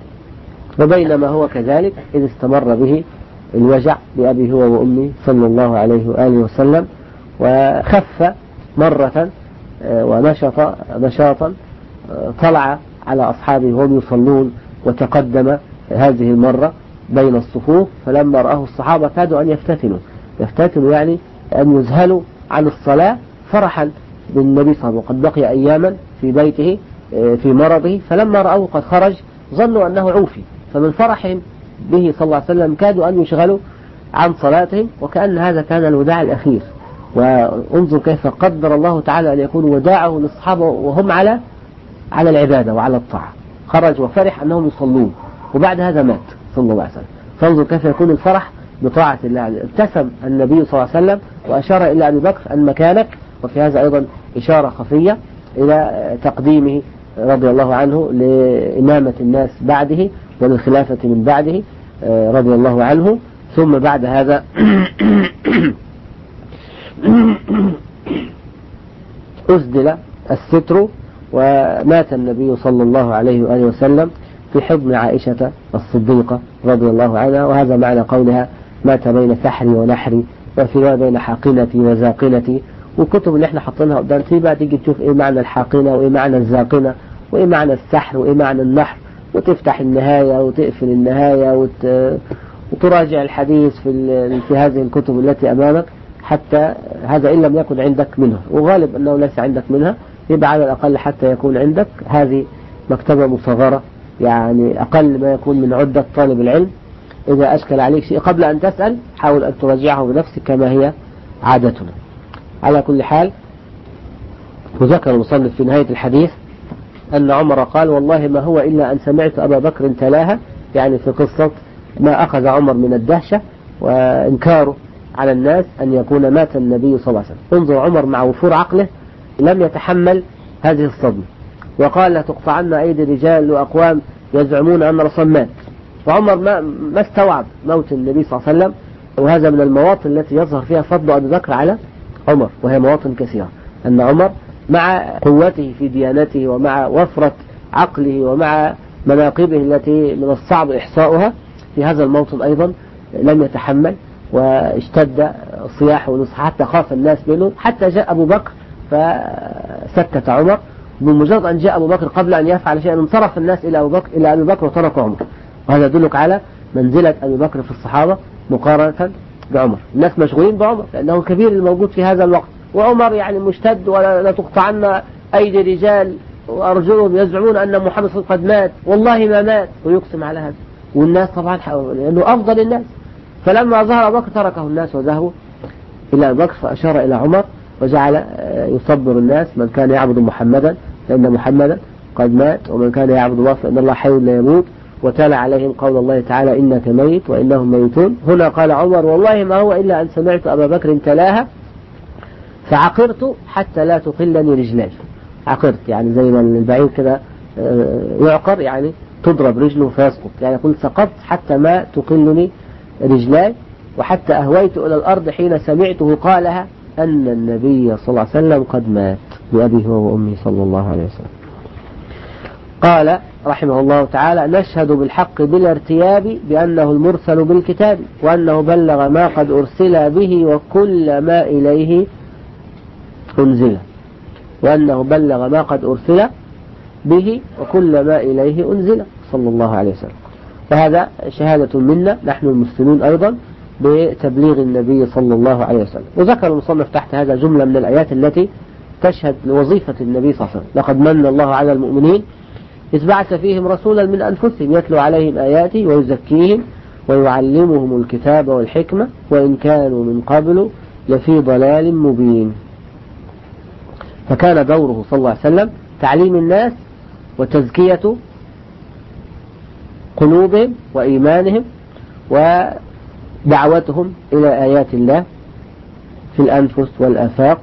Speaker 1: وبينما هو كذلك إذ استمر به الوجع بأبي هو وأمي صلى الله عليه وآله وسلم، وخف مرة ونشط نشاطا، طلع على أصحابه وهم يصلون وتقدم هذه المرة بين الصفوف، فلما رآه الصحابة كادوا أن يفتتنوا يعني أن يذهلوا عن الصلاة فرحا بالنبي صلى الله عليه وسلم، وقد بقي أياما في بيته في مرضه، فلما رأوه قد خرج ظنوا أنه عوفي، فمن فرحهم به صلى الله عليه وسلم كادوا أن يشغلوا عن صلاتهم، وكأن هذا كان الوداع الأخير. وانظر كيف قدر الله تعالى أن يكون وداعه للصحابة وهم على العبادة وعلى الطاعة. خرج وفرح أنهم يصلون، وبعد هذا مات صلى الله عليه وسلم. فانظر كيف يكون الفرح بطاعة الله. ابتسم النبي صلى الله عليه وسلم وأشار إلى أبي بكر أن مكانك، وفي هذا أيضا إشارة خفية إلى تقديمه رضي الله عنه لإمامة الناس بعده وللخلافة من بعده رضي الله عنه. ثم بعد هذا أسدل الستر، ومات النبي صلى الله عليه وآله وسلم في حضن عائشة الصديقة رضي الله عنها. وهذا معنى قولها مات بين سحري ونحري، وفي رواية بين حاقنتي وزاقنتي. والكتب اللي احنا حاطينها قدام تيجي تيجي تشوف ايه معنى الحاقنة وايه معنى الزاقنة وايه معنى السحر وايه معنى النحر، وتفتح النهاية وتقفل النهاية وتراجع الحديث في هذه الكتب التي أمامك، حتى هذا إن لم يكن عندك منها، وغالب أنه ليس عندك منها، يبقى على الأقل حتى يكون عندك هذه مكتبة مصغرة، يعني أقل ما يكون من عدة طالب العلم. إذا أشكل عليك شيء قبل أن تسأل حاول أن تراجعه بنفسك كما هي عادتنا. على كل حال، وذكر المصنف في نهاية الحديث أن عمر قال والله ما هو إلا أن سمعت أبا بكر تلاها، يعني في قصة ما أخذ عمر من الدهشة وإنكاره على الناس أن يكون مات النبي صلى الله عليه وسلم. انظر عمر مع وفور عقله لم يتحمل هذه الصدمة، وقال لا تقطعن أيدي رجال وأقوام يزعمون أن رسول مات. وعمر ما استوعب موت النبي صلى الله عليه وسلم، وهذا من المواطن التي يظهر فيها فضل أبي بكر على عمر، وهي مواطن كثيرة. أن عمر مع قوته في ديانته ومع وفرة عقله ومع مناقبه التي من الصعب إحصاؤها، في هذا الموطن أيضا لم يتحمل واشتد صياحه ونصح حتى خاف الناس منه، حتى جاء أبو بكر فسكت عمر. بمجرد أن جاء أبو بكر قبل أن يفعل شيئا انصرف الناس إلى أبي بكر وتركوا عمر. وهذا يدلك على منزلة أبي بكر في الصحابة مقارنة بعمر. الناس مشغولين بعمر لأنه كبير الموجود في هذا الوقت، وعمر يعني مشتد ولا تقطعن أيدي رجال وأرجلهم يزعمون أن محمد صلى الله عليه وسلم قد مات، والله ما مات، ويقسم على هذا. والناس طبعا لأنه أفضل الناس. فلما ظهر أبو بكر تركه الناس وذهبوا إلى أبي بكر، فأشار إلى عمر وجعل يصبر الناس: من كان يعبد محمدا فإن محمدا قد مات، ومن كان يعبد الله فإن الله حي لا يموت. وتلا عليهم قول الله تعالى: إنك ميت وإنهم ميتون. هنا قال عمر: والله ما هو إلا أن سمعت أبا بكر تلاها فعقرت حتى لا تقلني رجلاي. عقرت يعني زي ما البعير كده يعقر، يعني تضرب رجله فيسقط، يعني قلت سقطت حتى ما تقلني رجلاي، وحتى أهويت إلى الأرض حين سمعته قالها أن النبي صلى الله عليه وسلم قد مات بأبيه وأمي صلى الله عليه وسلم. قال رحمه الله تعالى: نشهد بالحق بلا ارتياب بأنه المرسل بالكتاب، وأنه بلغ ما قد أرسل به وكل ما إليه أنزل. وأنه بلغ ما قد أرسل به وكل ما إليه أنزل صلى الله عليه وسلم. وهذا شهادة منا نحن المسلمين أيضا بتبليغ النبي صلى الله عليه وسلم. وذكر المصنف تحت هذا جملة من الآيات التي تشهد لوظيفة النبي صلى الله عليه وسلم: لقد من الله على المؤمنين إذ بعث فيهم رسولا من أنفسهم يتلو عليهم آياته ويزكيهم ويعلمهم الكتاب والحكمة وإن كانوا من قبل لفي ضلال مبين. فكان دوره صلى الله عليه وسلم تعليم الناس وتزكية قلوبهم وإيمانهم ودعوتهم إلى آيات الله في الأنفس والآفاق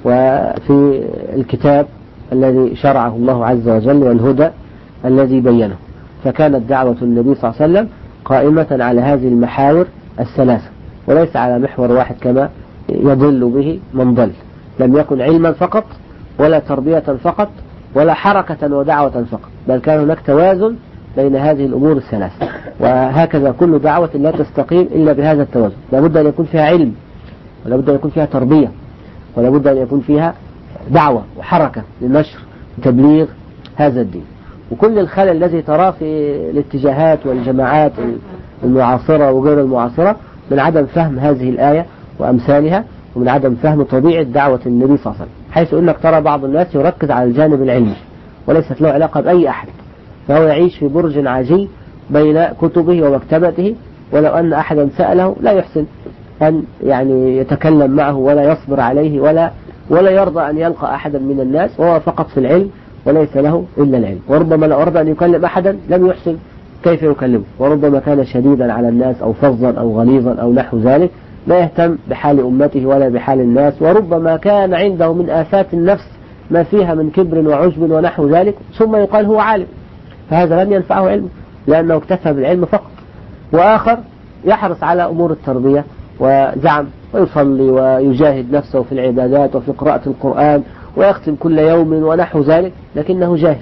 Speaker 1: وفي الكتاب الذي شرعه الله عز وجل والهدى الذي بينه. فكانت دعوة النبي صلى الله عليه وسلم قائمة على هذه المحاور الثلاثة، وليس على محور واحد كما يضل به من ضل. لم يكن علما فقط ولا تربية فقط ولا حركة ودعوة فقط، بل كان هناك توازن بين هذه الأمور الثلاثة. وهكذا كل دعوة لا تستقيم إلا بهذا التوازن. لابد أن يكون فيها علم، ولابد أن يكون فيها تربية، ولابد أن يكون فيها دعوة وحركة لنشر وتبليغ هذا الدين. وكل الخلل الذي تراه في الاتجاهات والجماعات المعاصرة وغير المعاصرة من عدم فهم هذه الآية وأمثالها، ومن عدم فهم طبيعة دعوة النبي صلى الله عليه وسلم، حيث أنك ترى بعض الناس يركز على الجانب العلمي وليست له علاقة بأي أحد، فهو يعيش في برج عجيب بين كتبه ومكتبته، ولو أن أحدا سأله لا يحسن أن يعني يتكلم معه ولا يصبر عليه ولا يرضى أن يلقى أحدا من الناس، وهو فقط في العلم وليس له إلا العلم. وربما لو أراد أن يكلم أحدا لم يحسن كيف يكلمه، وربما كان شديدا على الناس أو فظا أو غليظا أو نحو ذلك، لا يهتم بحال أمته ولا بحال الناس، وربما كان عنده من آفات النفس ما فيها من كبر وعجب ونحو ذلك، ثم يقال هو عالم، فهذا لم ينفعه علمه لأنه اكتفى بالعلم فقط. وآخر يحرص على أمور التربية وزعم ويصلي ويجاهد نفسه في العبادات وفي قراءة القرآن ويختم كل يوم ونحو ذلك، لكنه جاهل،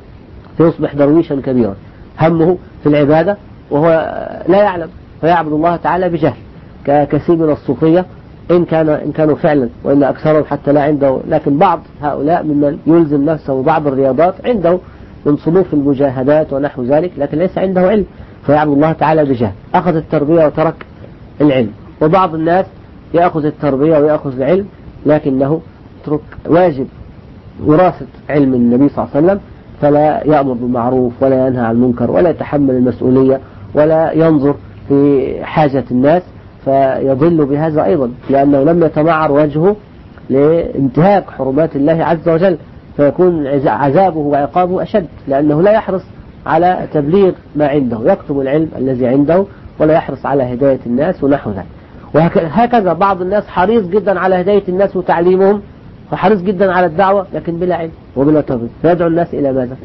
Speaker 1: فيصبح درويشا كبيرا همه في العبادة وهو لا يعلم، فيعبد الله تعالى بجهل، ككثير من الصوفية إن كانوا فعلا، وإن أكثرهم حتى لا عنده، لكن بعض هؤلاء ممن يلزم نفسه بعض الرياضات عنده من صنوف المجاهدات ونحو ذلك، لكن ليس عنده علم، فيعبد الله تعالى بجهل، أخذ التربية وترك العلم. وبعض الناس يأخذ التربية ويأخذ العلم لكنه يترك واجب وراثة علم النبي صلى الله عليه وسلم، فلا يأمر بالمعروف ولا ينهى عن المنكر ولا يتحمل المسؤولية ولا ينظر في حاجة الناس، فيضل بهذا أيضا، لأنه لم يتمعر وجهه لانتهاك حرمات الله عز وجل، فيكون عذابه وعقابه أشد، لأنه لا يحرص على تبليغ ما عنده، يكتب العلم الذي عنده ولا يحرص على هداية الناس ونحو ذلك. وهكذا بعض الناس حريص جدا على هداية الناس وتعليمهم، وحريص جدا على الدعوة لكن بلا علم وبلا تربية، فيدعو الناس إلى ماذا؟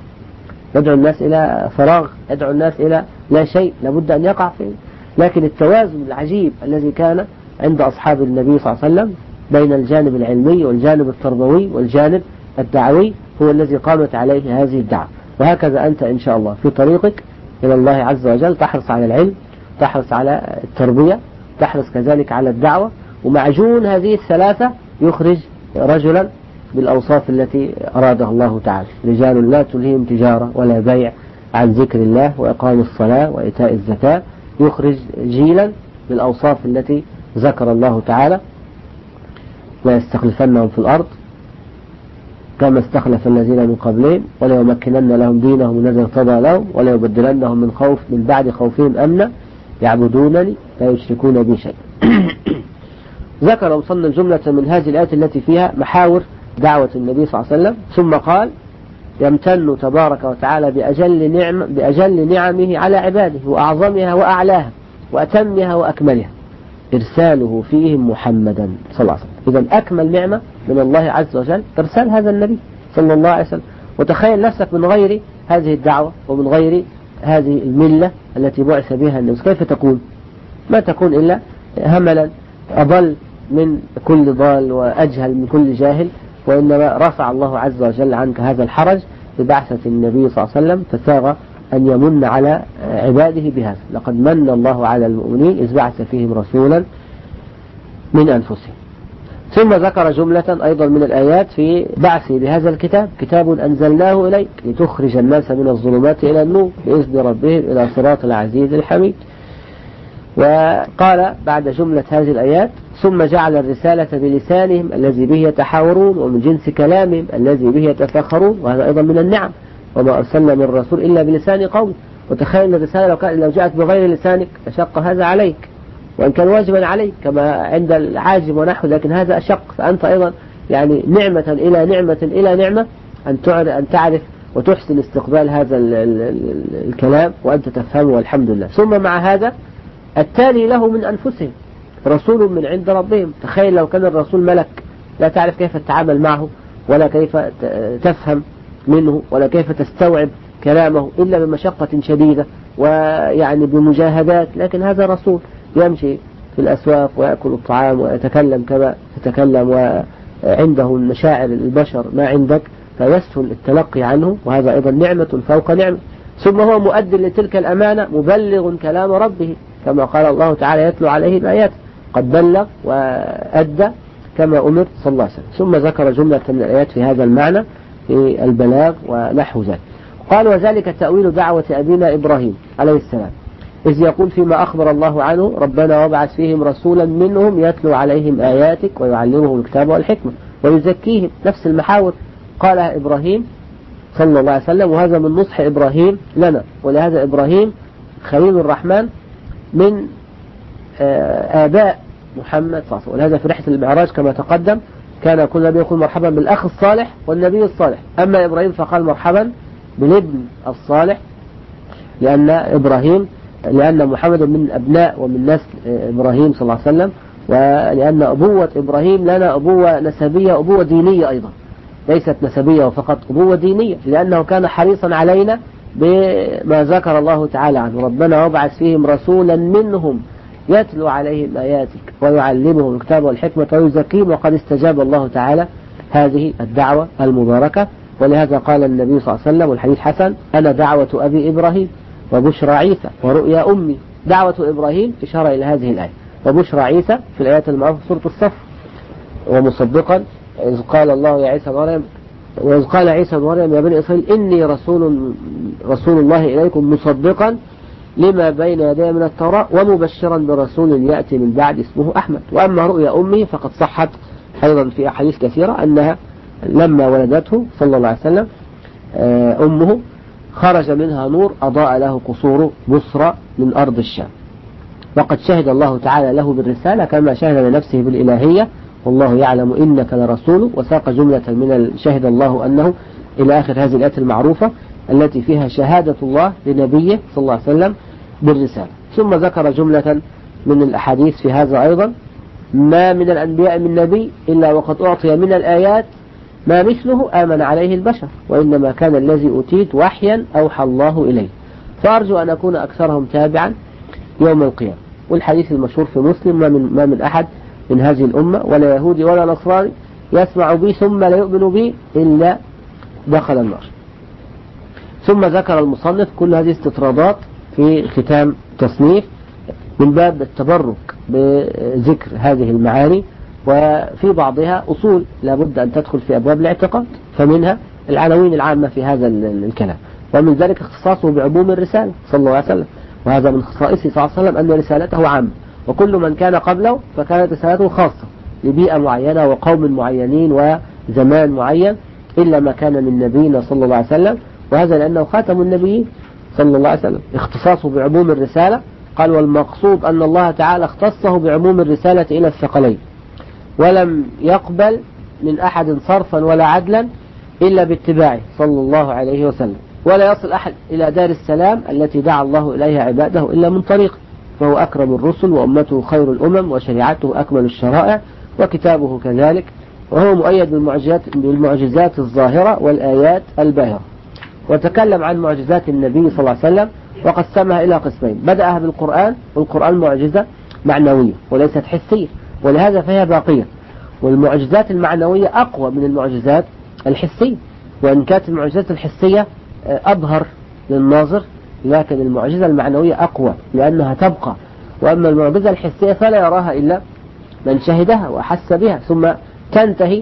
Speaker 1: يدعو الناس إلى فراغ، يدعو الناس إلى لا شيء لابد أن يقع فيه. لكن التوازن العجيب الذي كان عند أصحاب النبي صلى الله عليه وسلم بين الجانب العلمي والجانب التربوي والجانب الدعوي هو الذي قامت عليه هذه الدعوة. وهكذا أنت إن شاء الله في طريقك إلى الله عز وجل تحرص على العلم، تحرص على التربية، تحرص كذلك على الدعوة، ومعجون هذه الثلاثة يخرج رجلا بالأوصاف التي أرادها الله تعالى. رجال لا تلهيهم تجارة ولا بيع عن ذكر الله وإقام الصلاة وإيتاء الزكاة، يخرج جيلا بالأوصاف التي ذكر الله تعالى: لا يستخلفنهم في الأرض كما استخلف الذين من قبلهم وليمكنن لهم دينهم الذي ارتضى لهم وليبدلنهم من بعد خوفهم أمنا يعبدونني لا يشركون بي شيئا. ذكر مصنف جملة من هذه الآيات التي فيها محاور دعوة النبي صلى الله عليه وسلم، ثم قال: يمتن تبارك وتعالى بأجل نعمه على عباده وأعظمها وأعلاها وأتمها وأكملها إرساله فيهم محمدا صلى الله عليه وسلم. إذن أكمل نعمة من الله عز وجل إرسال هذا النبي صلى الله عليه وسلم. وتخيل نفسك من غير هذه الدعوة ومن غير هذه الملة التي بعث بها النبي، كيف تكون؟ ما تكون إلا هملا أضل من كل ضال وأجهل من كل جاهل، وإنما رفع الله عز وجل عنك هذا الحرج ببعثة النبي صلى الله عليه وسلم، فساغ أن يمن على عباده بهذا. لقد من الله على المؤمنين إذ بعث فيهم رسولا من أنفسهم. ثم ذكر جملة أيضا من الآيات في بعثه بهذا الكتاب: كتاب أنزلناه إليك لتخرج الناس من الظلمات إلى النور بإذن ربهم إلى صراط العزيز الحميد. وقال بعد جملة هذه الآيات: ثم جعل الرسالة بلسانهم الذي به يتحاورون ومن جنس كلامهم الذي به يتفاخرون، وهذا أيضا من النعم: وما أرسلنا من رسول إلا بلسان قوم. وتخيل الرسالة لو جاءت بغير لسانك أشق هذا عليك، وإن كان واجبا عليك كما عند العاجم ونحو، لكن هذا أشق، فأنت أيضا يعني نعمة إلى نعمة إلى نعمة أن تعرف وتحسن استقبال هذا الكلام وأنت تفهمه، والحمد لله. ثم مع هذا التالي له من أنفسهم رسول من عند ربهم. تخيل لو كان الرسول ملك لا تعرف كيف تتعامل معه ولا كيف تفهم منه ولا كيف تستوعب كلامه إلا بمشقة شديدة ويعني بمجاهدات، لكن هذا رسول يمشي في الأسواق ويأكل الطعام ويتكلم كما تتكلم، وعنده مشاعر البشر ما عندك، فيسهل التلقي عنه، وهذا أيضا نعمة فوق نعمة. ثم هو مؤد لتلك الأمانة، مبلغ كلام ربه كما قال الله تعالى: يتلو عليه الآيات. قد بلغ وأدى كما أمر صلى الله عليه وسلم. ثم ذكر جملة من الآيات في هذا المعنى في البلاغ ونحو ذلك. قال: وذلك تأويل دعوة أبينا إبراهيم عليه السلام، إذ يقول فيما أخبر الله عنه: ربنا وابعث فيهم رسولا منهم يتلو عليهم آياتك ويعلمهم الكتاب والحكمة ويزكيهم. نفس المحاور قالها إبراهيم صلى الله عليه وسلم، وهذا من نصح إبراهيم لنا. ولهذا إبراهيم خليل الرحمن من آباء محمد صلى الله عليه وسلم. ولهذا في رحلة المعراج كما تقدم كان كل نبي يقول مرحبا بالأخ الصالح والنبي الصالح، أما إبراهيم فقال مرحبا بالابن الصالح، لأن محمد من أبناء ومن نسل إبراهيم صلى الله عليه وسلم، ولأن أبوة إبراهيم لنا أبوة نسبية، أبوة دينية أيضا، ليست نسبية وفقط، أبوة دينية، لأنه كان حريصا علينا بما ذكر الله تعالى عنه: ربنا وابعث فيهم رسولا منهم يتلو عليهم آياتك ويعلمهم الكتاب والحكمة ويزكيهم. وقد استجاب الله تعالى هذه الدعوة المباركة. ولهذا قال النبي صلى الله عليه وسلم والحديث حسن: أنا دعوة أبي إبراهيم وبشرى عيسى ورؤيا أمي. دعوة إبراهيم إشارة إلى هذه الآية، وبشرى عيسى في الآيات المعروفة في سورة الصف: ومصدقا إذ قال الله يا عيسى مريم وإذ قال عيسى مريم يا بني إسرائيل إني رسول الله إليكم مصدقا لما بين يدي من التوراة ومبشرا برسول يأتي من بعد اسمه أحمد. وأما رؤيا أمه فقد صحت أيضا في أحاديث كثيرة أنها لما ولدته صلى الله عليه وسلم أمه خرج منها نور أضاء له قصور بصرى من أرض الشام. وقد شهد الله تعالى له بالرسالة كما شهد لنفسه بالإلهية: والله يعلم إنك لرسول. وساق جملة من شهد الله أنه إلى آخر هذه الآية المعروفة التي فيها شهادة الله لنبيه صلى الله عليه وسلم بالرسالة. ثم ذكر جملة من الأحاديث في هذا أيضا: ما من الأنبياء من نبي إلا وقد أعطي من الآيات ما مثله آمن عليه البشر، وإنما كان الذي أوتيت وحيا أوحى الله إليه، فأرجو أن أكون أكثرهم تابعا يوم القيامة. والحديث المشهور في مسلم: ما من أحد من هذه الأمة ولا يهودي ولا نصراني يسمع بي ثم لا يؤمن بي إلا دخل النار. ثم ذكر المصنف كل هذه استطرادات في ختام تصنيف من باب التبرك بذكر هذه المعاني وفي بعضها أصول لابد أن تدخل في أبواب الاعتقاد، فمنها العناوين العامة في هذا الكلام، ومن ذلك اختصاصه بعموم الرسالة صلى الله عليه وسلم، وهذا من خصائصه صلى الله عليه وسلم أن رسالته عامة، وكل من كان قبله فكانت رسالته خاصة لبيئة معينة وقوم معينين وزمان معين، إلا ما كان من نبينا صلى الله عليه وسلم، وهذا لأنه خاتم النبيين صلى الله عليه وسلم. اختصاصه بعموم الرسالة، قال والمقصود أن الله تعالى اختصه بعموم الرسالة إلى الثقلين، ولم يقبل من أحد صرفا ولا عدلا إلا باتباعه صلى الله عليه وسلم، ولا يصل أحد إلى دار السلام التي دعا الله إليها عباده إلا من طريقه، فهو أكرم الرسل وأمته خير الأمم وشريعته أكمل الشرائع وكتابه كذلك، وهو مؤيد بالمعجزات الظاهرة والآيات الباهرة. وتكلم عن معجزات النبي صلى الله عليه وسلم وقسمها إلى قسمين، بدأها بالقرآن، والقرآن معجزة معنوية وليست حسية، ولهذا فهي باقية، والمعجزات المعنوية أقوى من المعجزات الحسية، وإن كانت المعجزات الحسية أظهر للناظر، لكن المعجزة المعنوية أقوى لأنها تبقى، وأما المعجزة الحسية فلا يراها إلا من شهدها وأحس بها، ثم تنتهي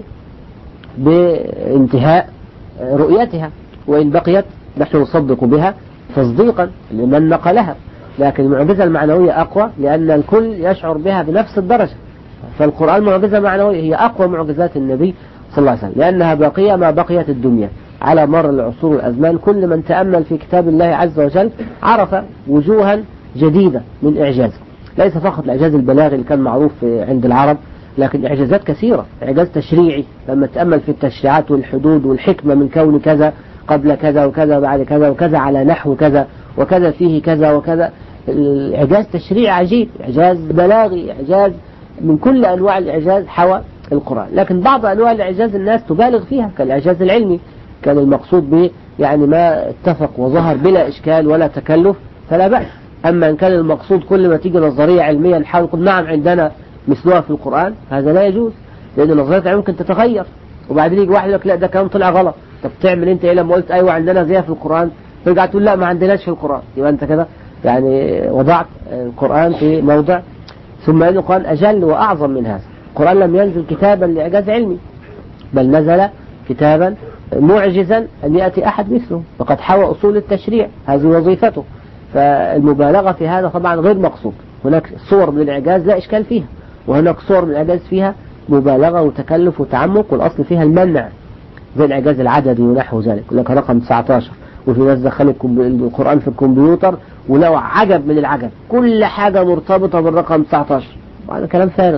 Speaker 1: بانتهاء رؤيتها، وإن بقيت نحن نصدق بها تصديقا لمن نقلها، لكن المعجزة المعنوية أقوى لأن الكل يشعر بها بنفس الدرجة، فالقرآن معجزة معنوية هي أقوى معجزات النبي صلى الله عليه وسلم، لأنها باقية ما بقيت الدنيا على مر العصور والأزمان. كل من تأمل في كتاب الله عز وجل عرف وجوها جديدة من إعجازه، ليس فقط الإعجاز البلاغي اللي كان معروف عند العرب، لكن إعجازات كثيرة، إعجاز تشريعي لما تأمل في التشريعات والحدود والحكمة من كون كذا قبل كذا وكذا بعد كذا وكذا على نحو كذا وكذا فيه كذا وكذا، إعجاز تشريعي عجيب، إعجاز بلاغي، إعجاز من كل أنواع الإعجاز حوى القرآن. لكن بعض أنواع الإعجاز الناس تبالغ فيها كالإعجاز العلمي، كان المقصود به يعني ما اتفق وظهر بلا إشكال ولا تكلف فلا بأس. أما إن كان المقصود كل ما تيجي نظرية علمية نحاول نقول نعم عندنا مثلها في القرآن، هذا لا يجوز، لأن النظريات ممكن تتغير، وبعدين يجي واحد يقول لك لا ده كلام طلع غلط، طب تعمل أنت إيه لما قلت أيوة عندنا زيها في القرآن، ترجع تقول لا ما عندناش في القرآن، يبقى أنت كده يعني وضعت القرآن في موضع. ثم أن القرآن أجل وأعظم من هذا، القرآن لم ينزل كتابا لإعجاز علمي، بل نزل كتابا معجزا أن يأتي أحد مثله، فقد حوى أصول التشريع، هذه وظيفته، فالمبالغة في هذا طبعا غير مقصود. هناك صور من الإعجاز لا إشكال فيها، وهناك صور من الإعجاز فيها مبالغة وتكلف وتعمق، والأصل فيها المنع، زي الإعجاز العددي ونحو ذلك، لك رقم 19، وفي ناس دخلت القرآن في الكمبيوتر ولو عجب من العجب، كل حاجة مرتبطة بالرقم 19، وهذا كلام فارغ،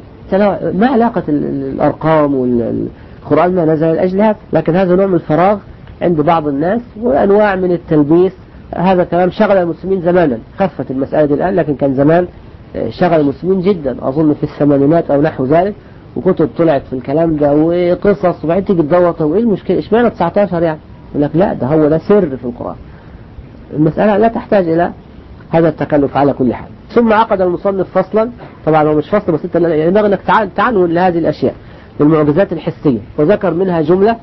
Speaker 1: ما علاقة الأرقام والقرآن ما نزل لأجل هذا، لكن هذا نوع من الفراغ عند بعض الناس وأنواع من التلبيس. هذا كلام شغل المسلمين زمانا، خفت المسألة دي الآن، لكن كان زمان شغل المسلمين جدا، أظن في الثمانينات أو نحو ذلك، وكتب طلعت في الكلام ده وقصص، وبعدين تيجي تدور طب إيه المشكلة إشمعنى 19 يعني، يقول لك لا ده هو ده سر في القرآن. المسألة لا تحتاج إلى هذا التكلف على كل حال. ثم عقد المصنف فصلا، طبعا هو مش فصل بس انت ينبغي انك تعنون لهذه الأشياء للمعجزات الحسية، وذكر منها جملة،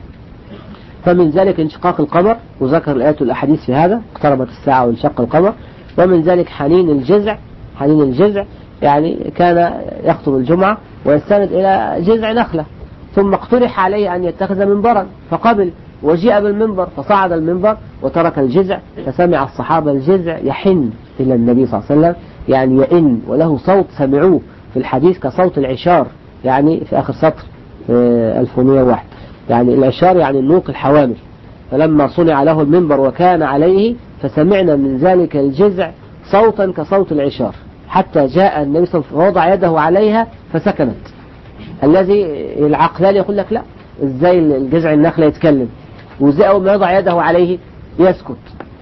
Speaker 1: فمن ذلك انشقاق القمر، وذكر الآيات والأحاديث في هذا، اقتربت الساعة وانشق القمر، ومن ذلك حنين الجذع، حنين الجذع يعني كان يخطب الجمعة ويستند إلى جذع نخلة، ثم اقترح عليه أن يتخذ منبرا فقبل، وجيء بالمنبر فصعد المنبر وترك الجذع، فسمع الصحابة الجذع يحن إلى النبي صلى الله عليه وسلم، يعني يئن، وله صوت سمعوه في الحديث كصوت العشار، يعني في آخر سطر 1101، يعني العشار يعني النوق الحوامل، فلما صنع له المنبر وكان عليه فسمعنا من ذلك الجذع صوتا كصوت العشار، حتى جاء النبي صلى الله عليه وسلم ووضع يده عليها فسكنت. الذي العقلان يقول لك لا، ازاي الجذع النخلة يتكلم، وازاي أول ما يضع يده عليه يسكت.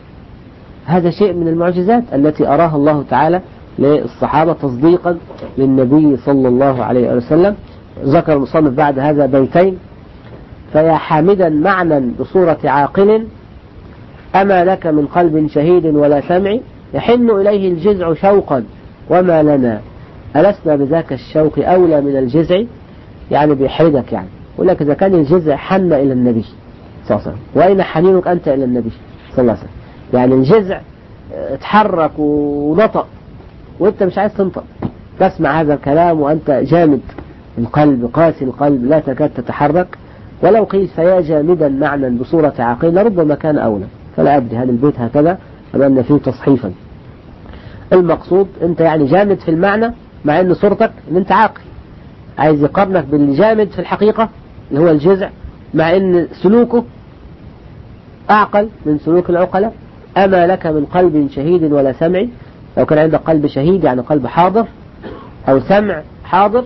Speaker 1: هذا شيء من المعجزات التي أراها الله تعالى للصحابة تصديقا للنبي صلى الله عليه وسلم. ذكر المصنف بعد هذا بيتين: فيا حامدا معنى بصورة عاقل، أما لك من قلب شهيد ولا سمع، يحن إليه الجذع شوقا وما لنا، ألسنا بذاك الشوق أولى من الجذع، يعني بيحردك، يعني يقول لك إذا كان الجذع حن إلى النبي صلى الله عليه وسلم، وأين حنينك أنت إلى النبي صلى الله عليه وسلم؟ يعني الجذع اتحرك ونطق وأنت مش عايز تنطق، تسمع هذا الكلام وأنت جامد القلب قاسي القلب لا تكاد تتحرك، ولو قيل فيا جامدا معنى بصورة عقيل ربما كان أولى. فلا أدري هذا البيت هكذا أم أن فيه تصحيفا. المقصود أنت يعني جامد في المعنى مع أن صورتك أن أنت عاقل، عايز يقارنك بالجامد في الحقيقة اللي هو الجزع، مع أن سلوكه أعقل من سلوك العقلاء. أما لك من قلب شهيد ولا سمع، لو كان عندك قلب شهيد يعني قلب حاضر أو سمع حاضر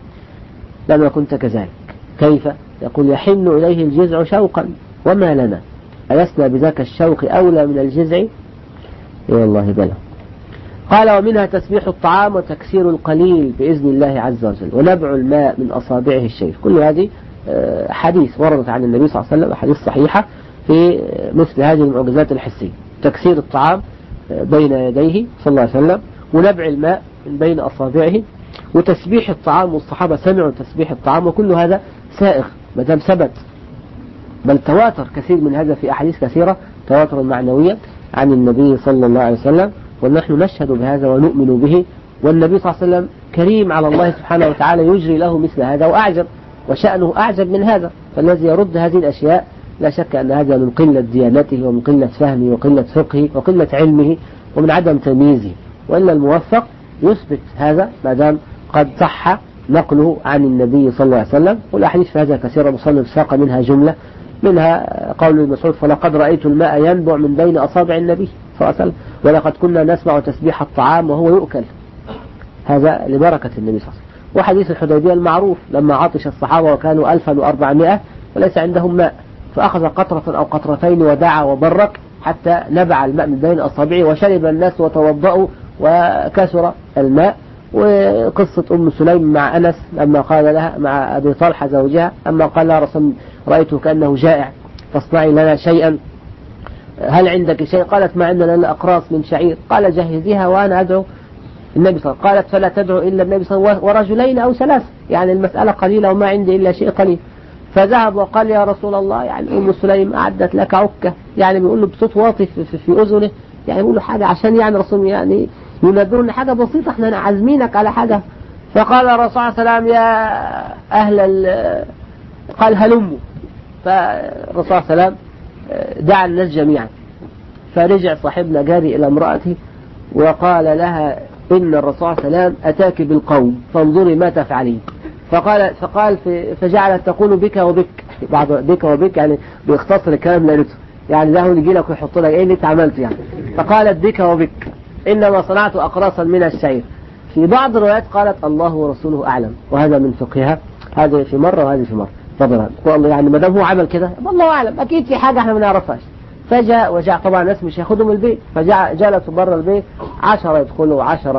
Speaker 1: لما كنت كذلك. كيف؟ يقول يحن إليه الجزع شوقا وما لنا ألسنا بذاك الشوق أولى من الجزع. إيه والله بلى. قال ومنها تسبيح الطعام وتكسير القليل بإذن الله عز وجل ونبع الماء من أصابعه الشيف. كل هذه حديث وردت عن النبي صلى الله عليه وسلم، حديث صحيحة في مثل هذه المعجزات الحسية. تكسير الطعام بين يديه صلى الله عليه وسلم، ونبع الماء من بين أصابعه، وتسبيح الطعام، والصحابة سمعوا تسبيح الطعام، وكل هذا سائغ ما دام ثبت، بل تواتر كثير من هذا في أحاديث كثيرة تواتر معنوية عن النبي صلى الله عليه وسلم، ونحن نشهد بهذا ونؤمن به. والنبي صلى الله عليه وسلم كريم على الله سبحانه وتعالى يجري له مثل هذا وأعجب، وشأنه أعجب من هذا. فالذي يرد هذه الأشياء لا شك أن هذا من قلة ديانته ومن قلة فهمه وقلة فقهه وقلة علمه ومن عدم تمييزه. وإلا الموفق يثبت هذا ما دام قد صح نقله عن النبي صلى الله عليه وسلم. والأحاديث في هذا كثيرة، مصنف ساق منها جملة، منها قول ابن مسعود فلقد رأيت الماء ينبع من بين أصابع النبي صلى الله عليه وسلم ولقد كنا نسمع تسبيح الطعام وهو يؤكل، هذا لبركة النبي صلى الله عليه وسلم. وحديث الحديبية المعروف لما عطش الصحابة وكانوا 1400 وليس عندهم ماء، فأخذ قطرة أو قطرتين ودعا وبرك حتى نبع الماء من بين أصابعه وشرب الناس وتوضأوا وكسر الماء. وقصة أم سليم مع أنس لما قال لها مع أبي طلحة زوجها أما قال لها رسول رأيته كأنه جائع فاصنعي لنا شيئا، هل عندك شيء؟ قالت ما عندنا إلا أقراص من شعير. قال جهزيها وأنا أدعو النبي صلى الله عليه وسلم. قالت فلا تدعو إلا النبي صلى الله عليه وسلم ورجلين أو ثلاث، يعني المسألة قليلة وما عندي إلا شيء قليل. فذهب وقال يا رسول الله يعني أم سليم أعدت لك عكة، يعني بيقول له بصوت واطي في أذنه، يعني بيقول له حاجة عشان يعني رسول يعني ينبهون حاجة بسيطة احنا عازمينك على حاجة. فقال الرسول صلى الله عليه وسلم يا أهل قال هلموا. فالرسول صلى الله عليه وسلم دعا الناس جميعا، فرجع صاحبنا جاري إلى امرأته وقال لها إن الرسول صلى الله عليه وسلم أتاك بالقوم فانظري ما تفعلين. فقال فجعلت تقول بك وبك، بعض بك وبك يعني بيختصر الكلام ليلته، يعني ده هو يجي لك ويحط لك ايه اللي انت عملته يعني. فقالت بك وبك إنما صنعت أقراصا من الشعير. في بعض الروايات قالت الله ورسوله أعلم، وهذا من فقهها، هذا في مرة وهذه في مرة. طبعا والله يعني ما دام هو عمل كده والله أعلم أكيد في حاجة احنا ما نعرفهاش. فجاء وجاء طبعا الناس مش ياخدهم البيت، فجلسوا برا البيت 10 يدخلوا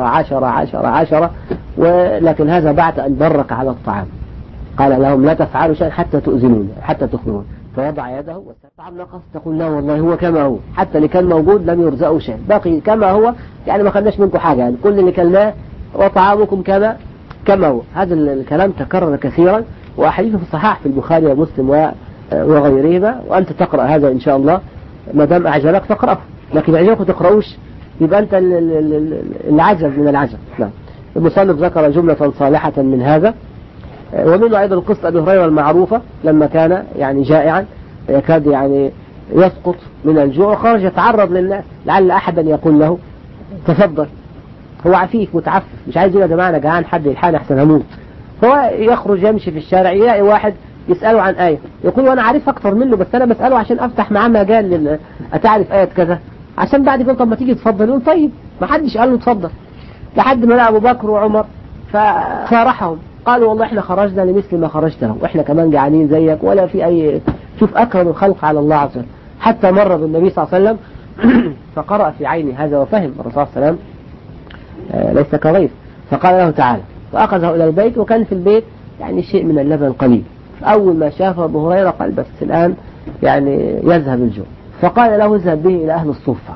Speaker 1: 10 ولكن هذا بعد أن برك على الطعام قال لهم لا تفعلوا شيئا حتى تؤذنون حتى تخبرون. فوضع يده والطعام نقص. تقول لا والله هو كما هو، حتى اللي كان موجود لم يرزقوا شيء، بقي كما هو، يعني ما خدناش منكم حاجة، يعني كل اللي كلناه وطعامكم كما هو. هذا الكلام تكرر كثيرا وأحاديثه في الصحاح في البخاري ومسلم وغيرهما، وأنت تقرأ هذا إن شاء الله ما دام أعجبك فاقرأه، لكن أعجبك تقرأوش يبقى أنت العجب من العجب. نعم. المصنف ذكر جملة صالحة من هذا، ومنه أيضا قصة أبي هريرة المعروفة لما كان يعني جائعا يكاد يعني يسقط من الجوع وخرج يتعرض للناس لعل أحدا يقول له تفضل. هو عفيف متعفف مش عايز يقول يا جماعة أنا جعان حد يلحقني أحسن هموت. هو يخرج يمشي في الشارع يلاقي واحد يسأله عن آية يقول وأنا عارف أكتر منه بس أنا بسأله عشان أفتح معاه مجال أتعرف آية كذا عشان بعد يقول طب ما تيجي تفضل. يقول طيب ما حدش قال له تفضل، لحد ما لقى أبو بكر وعمر فصارحهم قالوا والله احنا خرجنا لمثل ما خرجت له واحنا كمان جعانين زيك ولا في أي شوف أكرم الخلق على الله عز وجل. حتى مر بالنبي صلى الله عليه وسلم فقرأ في عيني هذا وفهم الرسول صلى الله عليه وسلم ليس كضيف، فقال له تعالى فأخذه إلى البيت وكان في البيت يعني شيء من اللبن قليل. أول ما شاف أبو هريرة قال بس الآن يعني يذهب الجوع، فقال له اذهب به إلى أهل الصفة،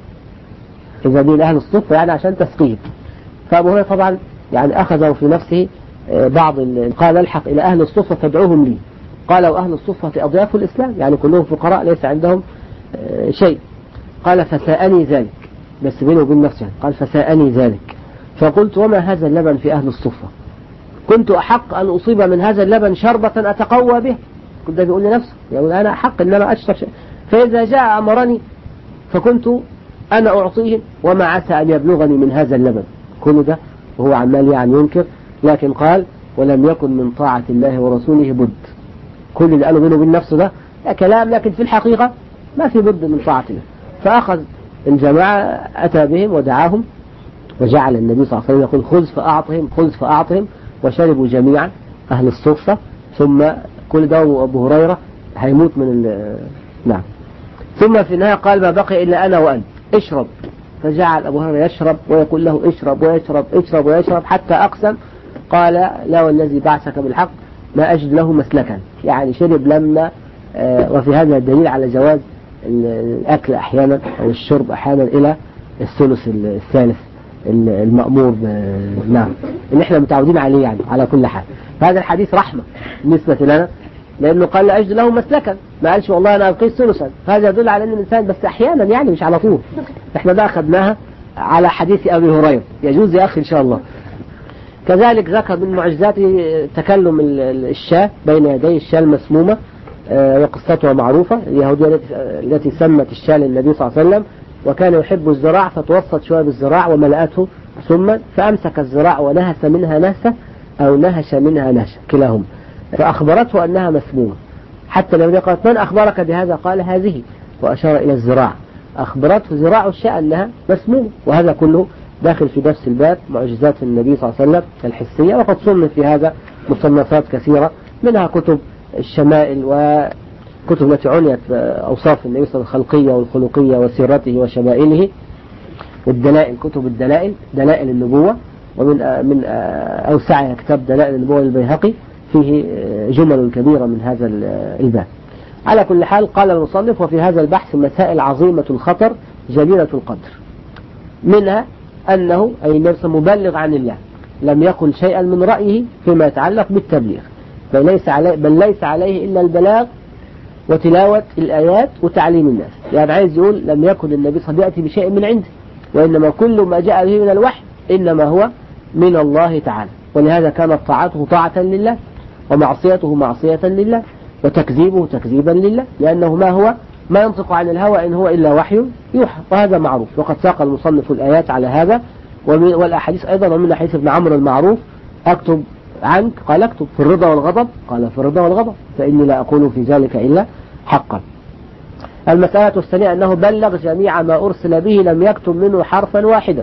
Speaker 1: اذهب به إلى أهل الصفة يعني عشان تسقيه. فأبو هريرة طبعا يعني أخذه في نفسه قال الحق إلى أهل الصفة فادعوهم لي. قال وأهل الصفة أضياف الإسلام يعني كلهم فقراء ليس عندهم شيء. قال فساءني ذلك، بس بينه وبين نفسه قال فساءني ذلك. فقلت وما هذا اللبن في أهل الصفة؟ كنت أحق أن أصيب من هذا اللبن شربة أتقوى به. كنت بيقول لنفسه يقول أنا أحق أن أنا أشرب شيء، فإذا جاء أمرني فكنت أنا أعطيه وما عسى أن يبلغني من هذا اللبن. كل ده وهو عمال يعني ينكر، لكن قال ولم يكن من طاعة الله ورسوله بد. كل اللي قاله بينه وبين نفسه ده كلام، لكن في الحقيقة ما في بد من طاعة الله. فأخذ الجماعة أتى بهم ودعاهم، وجعل النبي صلى الله عليه وسلم يقول خذ فأعطهم خذ فأعطهم، وشربوا جميعا أهل الصفة. ثم كل ده أبو هريرة هيموت من نعم. ثم في النهاية قال ما بقي إلا أنا وأنت اشرب. فجعل أبو هريرة يشرب ويقول له اشرب ويشرب اشرب ويشرب حتى أقسم قال لا والذي بعثك بالحق ما أجد له مسلكا. يعني شرب لما وفي هذا الدليل على جواز الأكل أحيانا أو الشرب أحيانا إلى الثلث الثالث المأمور نعم اللي احنا متعودين عليه يعني على كل حال. فهذا الحديث رحمة بالنسبة لنا، لأنه قال لا أجد له مسلكا، ما قالش والله أنا أبقيت ثلثا. فهذا يدل على أن الإنسان بس أحيانا يعني مش على طول. احنا بقى أخذناها على حديث أبي هريرة، يجوز يا أخي إن شاء الله. كذلك ذكر من معجزاته تكلم الشاة بين يدي الشاة المسمومة، وقصتها معروفة. اليهودية التي سمت الشاة للنبي صلى الله عليه وسلم، وكان يحب الزراع فتوسط شوية بالزراع وملأته ثم فأمسك الزراع ونهس منها نهسة أو نهش منها نهشة كلاهما، فأخبرته أنها مسمومة. حتى النبي قالت من أخبرك بهذا؟ قال هذه، وأشار إلى الزراع. أخبرته زراع الشاة أنها مسمومة. وهذا كله داخل في نفس الباب معجزات النبي صلى الله عليه وسلم الحسية. وقد صنف في هذا مصنفات كثيرة، منها كتب الشمائل وكتب التي عنيت أوصاف النبي صلى الله عليه وسلم الخلقية والخلقية وسيرته وشمائله، والدلائل كتب الدلائل دلائل النبوة. ومن أوسعها كتاب دلائل النبوة للبيهقي فيه جمل كبيرة من هذا الباب. على كل حال قال المصنف وفي هذا البحث مسائل عظيمة الخطر جليلة القدر، منها أنه أي نفس مبلغ عن الله لم يقل شيئا من رأيه فيما يتعلق بالتبليغ، بل ليس عليه إلا البلاغ وتلاوة الآيات وتعليم الناس. يعني عايز يقول لم يكن النبي صلى الله عليه وسلم يأتي بشيء من عنده، وإنما كل ما جاء به من الوحي إنما هو من الله تعالى. ولهذا كانت طاعته طاعة لله، ومعصيته معصية لله، وتكذيبه تكذيبا لله، لأنه ما ينطق عن الهوى إن هو إلا وحي يوحى، وهذا معروف. وقد ساق المصنف الآيات على هذا والأحاديث أيضا. ومن حديث ابن عمرو المعروف أكتب عنك قال اكتب في الرضا والغضب قال في الرضا والغضب فإني لا أقول في ذلك إلا حقا. المسألة الثانية أنه بلغ جميع ما أرسل به لم يكتب منه حرفا واحدا.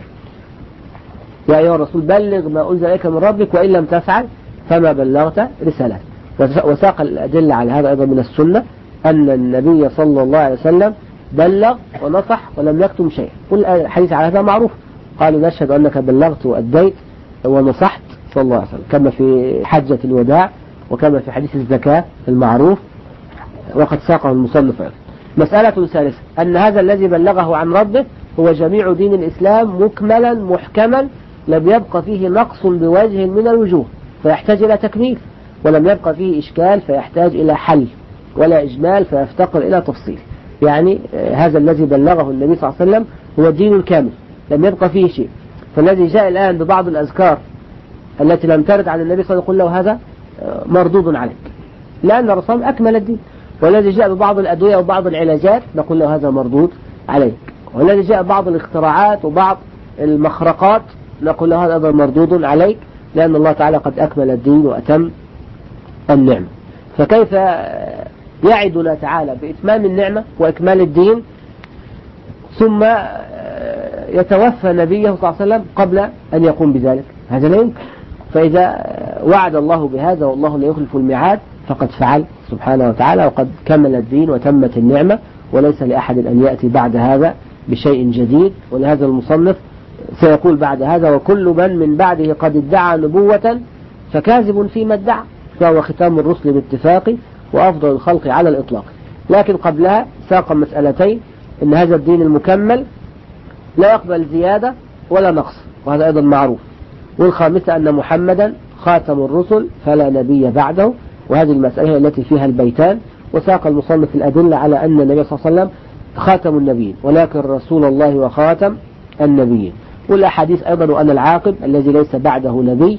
Speaker 1: يا أيها الرسول بلغ ما أنزل إليك من ربك وإن لم تفعل فما بلغت رسالته. وساق الأدلة على هذا أيضا من السنة أن النبي صلى الله عليه وسلم بلغ ونصح ولم يكتم شيئا. والحديث على هذا معروف، قالوا نشهد أنك بلغت وأديت ونصحت صلى الله عليه وسلم، كما في حجة الوداع وكما في حديث الزكاة المعروف. وقد ساقه المصنف. مسألة ثالثة أن هذا الذي بلغه عن ربه هو جميع دين الإسلام مكملا محكما لم يبقى فيه نقص بوجه من الوجوه فيحتاج إلى تكميل، ولم يبقى فيه إشكال فيحتاج إلى حل، ولا إجمال فيفتقر إلى تفصيل. يعني هذا الذي بلغه النبي صلى الله عليه وسلم هو الدين الكامل لم يبقى فيه شيء. فالذي جاء الآن ببعض الأذكار التي لم ترد عن النبي صلى الله عليه وسلم يقول له هذا مردود عليك، لأن الرسول أكمل الدين. والذي جاء ببعض الأدوية وبعض العلاجات نقول له هذا مردود عليك. والذي جاء بعض الاختراعات وبعض المخرقات نقول له هذا مردود عليك، لأن الله تعالى قد أكمل الدين وأتم النعمة. فكيف يعدنا تعالى بإتمام النعمة وإكمال الدين ثم يتوفى نبيه صلى الله عليه وسلم قبل أن يقوم بذلك؟ هذا لا يمكن. فإذا وعد الله بهذا والله لا يخلف الميعاد فقد فعل سبحانه وتعالى، وقد كمل الدين وتمت النعمة، وليس لأحد أن يأتي بعد هذا بشيء جديد. ولهذا المصنف سيقول بعد هذا وكل من بعده قد ادعى نبوة فكاذب فيما ادعى، فهو ختام الرسل باتفاق وأفضل الخلق على الإطلاق. لكن قبلها ساق مسألتين: إن هذا الدين المكمل لا يقبل زيادة ولا نقص، وهذا أيضا معروف. والخامسة أن محمدا خاتم الرسل فلا نبي بعده، وهذه المسألة التي فيها البيتان. وساق المصنف الأدلة على أن النبي صلى الله عليه وسلم خاتم النبيين ولكن رسول الله وخاتم النبيين. والأحاديث أيضا وأن العاقب الذي ليس بعده نبي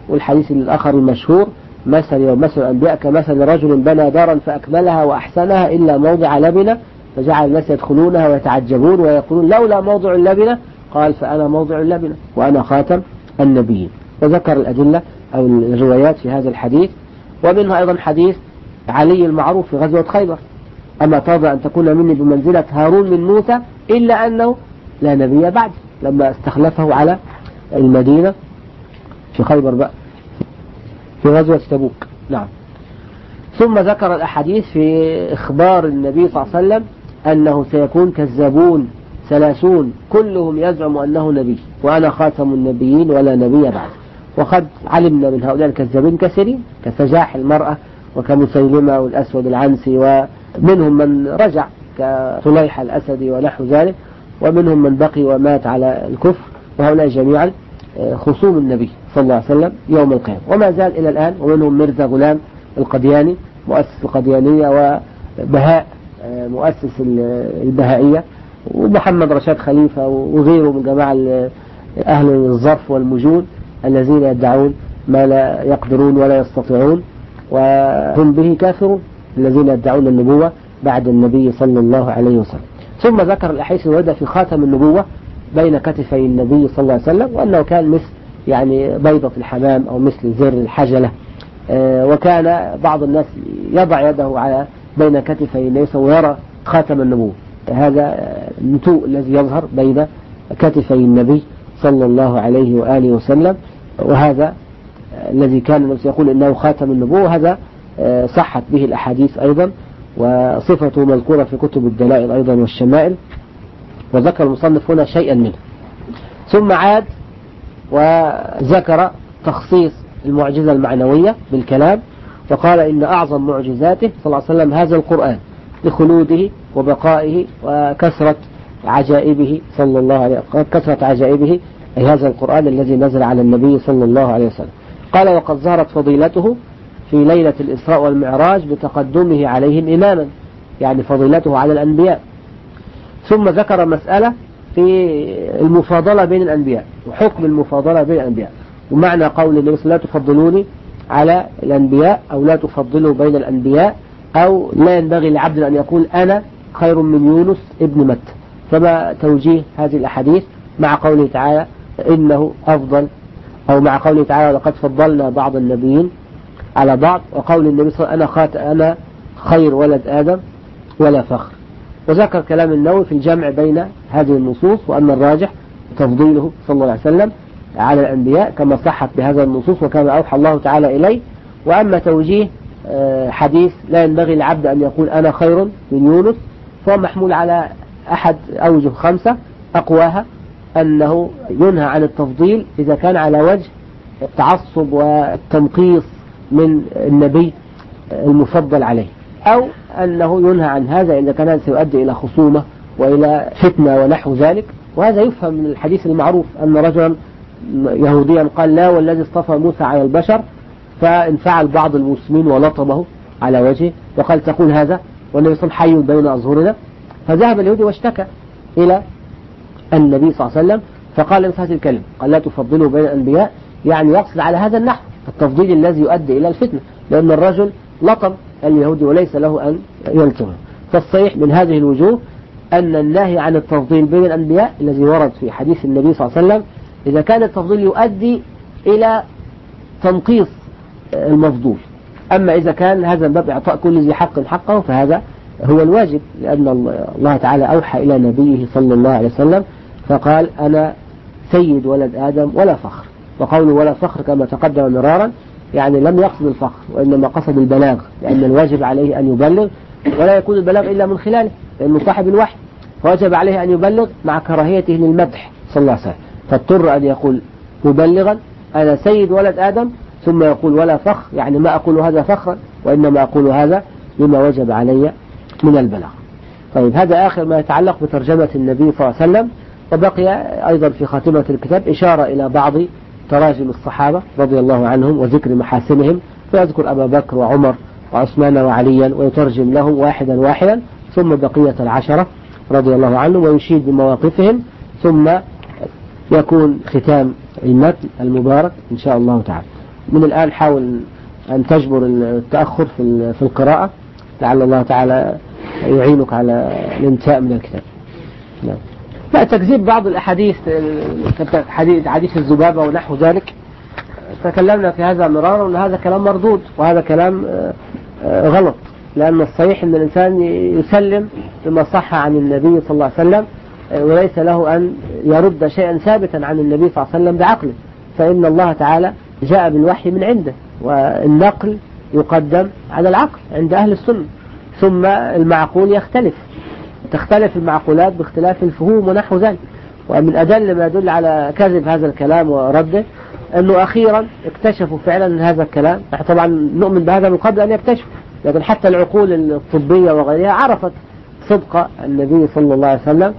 Speaker 1: والحديث الآخر المشهور مثل ومثل الأنبياء كمثل رجل بنى دارا فأكملها وأحسنها إلا موضع لبنة فجعل الناس يدخلونها ويتعجبون ويقولون لولا موضع اللبنة قال فأنا موضع اللبنة وأنا خاتم النبيين. وذكر الأدلة أو الروايات في هذا الحديث. ومنها أيضا حديث علي المعروف في غزوة خيبر أما ترضى أن تكون مني بمنزلة هارون من موسى إلا أنه لا نبي بعد لما استخلفه على المدينة في خيبر بقى في غزوة تبوك. نعم. ثم ذكر الأحاديث في إخبار النبي صلى الله عليه وسلم أنه سيكون كذابون 30 كلهم يزعم أنه نبي وأنا خاتم النبيين ولا نبي بعد. وقد علمنا من هؤلاء الكذابين كثيرين كسجاح المرأة وكمسيلمة والأسود العنسي ومنهم من رجع كطليحة الأسدي ونحو ذلك ومنهم من بقي ومات على الكفر وهؤلاء جميعا خصوم النبي صلى الله عليه وسلم يوم القيامة وما زال إلى الآن. ومنهم مرزا غلام القدياني مؤسس القديانية وبهاء مؤسس البهائية ومحمد رشاد خليفة وغيره من جماعة أهل الظرف والمجون الذين يدعون ما لا يقدرون ولا يستطيعون وهم به كافرون الذين يدعون النبوة بعد النبي صلى الله عليه وسلم. ثم ذكر الأحاديث الواردة في خاتم النبوة بين كتفي النبي صلى الله عليه وسلم وأنه كان مثل يعني بيضة الحمام أو مثل زر الحجلة وكان بعض الناس يضع يده على بين كتفي النبي ويرى خاتم النبوة. هذا النتوء الذي يظهر بين كتفي النبي صلى الله عليه وآله وسلم وهذا الذي كان النبي يقول إنه خاتم النبوة هذا صحت به الأحاديث أيضا وصفته مذكورة في كتب الدلائل أيضا والشمائل وذكر المصنف هنا شيئا منه. ثم عاد وذكر تخصيص المعجزة المعنوية بالكلام وقال إن أعظم معجزاته صلى الله عليه وسلم هذا القرآن لخلوده وبقائه وكثرة عجائبه صلى الله عليه وسلم كثرة عجائبه أي هذا القرآن الذي نزل على النبي صلى الله عليه وسلم. قال وقد ظهرت فضيلته في ليلة الإسراء والمعراج بتقدمه عليهم إماما يعني فضيلته على الأنبياء. ثم ذكر مسألة في المفاضلة بين الأنبياء وحكم المفاضلة بين الأنبياء ومعنى قول النبي صلى الله عليه وسلم لا تفضلوني على الأنبياء أو لا تفضلوا بين الأنبياء أو لا ينبغي لعبد أن يقول أنا خير من يونس ابن متى. فما توجيه هذه الأحاديث مع قوله تعالى إنه أفضل أو مع قوله تعالى لقد فضلنا بعض النبيين على بعض وقول النبي صلى الله عليه وسلم أنا خير ولد آدم ولا فخر. وذكر كلام النووي في الجمع بين هذه النصوص وأن الراجح تفضيله صلى الله عليه وسلم على الأنبياء كما صحت بهذا النصوص وكما أوحى الله تعالى إليه. وأما توجيه حديث لا ينبغي العبد أن يقول أنا خير من يونس فهو محمول على أحد أوجه 5 أقواها أنه ينهى عن التفضيل إذا كان على وجه التعصب والتنقيص من النبي المفضل عليه أو أنه ينهى عن هذا إذا كان سيؤدي إلى خصومة وإلى فتنة ونحو ذلك. وهذا يفهم من الحديث المعروف أن رجلا يهوديا قال لا والذي اصطفى موسى على البشر فانفعل بعض المسلمين ولطمه على وجهه وقال تقول هذا والنبي صلى الله عليه وسلم حي بين أظهرنا. فذهب اليهودي واشتكى إلى النبي صلى الله عليه وسلم فقال له هذه الكلمة قال لا تفضلوا بين الأنبياء يعني يقصد على هذا النحو التفضيل الذي يؤدي إلى الفتنة لأن الرجل لطم اليهودي وليس له أن يلطمه. فالصحيح من هذه الوجوه أن النهي عن التفضيل بين الأنبياء الذي ورد في حديث النبي صلى الله عليه وسلم إذا كان التفضيل يؤدي إلى تنقيص المفضول. أما إذا كان هذا من باب إعطاء كل ذي حق حقه فهذا هو الواجب لأن الله تعالى أوحى إلى نبيه صلى الله عليه وسلم فقال أنا سيد ولد آدم ولا فخر. وقوله ولا فخر كما تقدم مرارا يعني لم يقصد الفخر وإنما قصد البلاغ لأن الواجب عليه أن يبلغ ولا يكون البلاغ إلا من خلاله لأنه صاحب الوحي فوجب عليه أن يبلغ مع كراهيته للمدح صلى الله عليه وسلم فاضطر أن يقول مبلغا أنا سيد ولد آدم ثم يقول ولا فخر يعني ما أقول هذا فخرا وإنما أقول هذا لما وجب علي من البلاغ. طيب هذا آخر ما يتعلق بترجمة النبي صلى الله عليه وسلم. وبقي أيضا في خاتمة الكتاب إشارة إلى بعض تراجم الصحابة رضي الله عنهم وذكر محاسنهم فيذكر أبا بكر وعمر وعثمان وعليا ويترجم لهم واحدا واحدا ثم بقية العشرة رضي الله عنهم ويشيد بمواقفهم ثم يكون ختام المتن المبارك إن شاء الله تعالى. من الآن حاول أن تجبر التأخر في القراءة، لعل الله تعالى يعينك على الانتهاء من الكتاب. نعم. لا، تكذيب بعض الأحاديث، حديث الذبابة ونحو ذلك، تكلمنا في هذا مرارا، وأن هذا كلام مردود وهذا كلام غلط، لأن الصحيح أن الإنسان يسلم بما صح عن النبي صلى الله عليه وسلم، وليس له أن يرد شيئا ثابتا عن النبي صلى الله عليه وسلم بعقله، فإن الله تعالى جاء بالوحي من عنده، والنقل يقدم على العقل عند أهل السنة. ثم المعقول تختلف المعقولات باختلاف الفهوم ونحو ذلك. ومن أدل ما يدل على كذب هذا الكلام ورده أنه أخيرا اكتشفوا فعلا أن هذا الكلام، طبعا نؤمن بهذا من قبل أن يكتشفوا، لكن حتى العقول الطبية وغيرها عرفت صدق النبي صلى الله عليه وسلم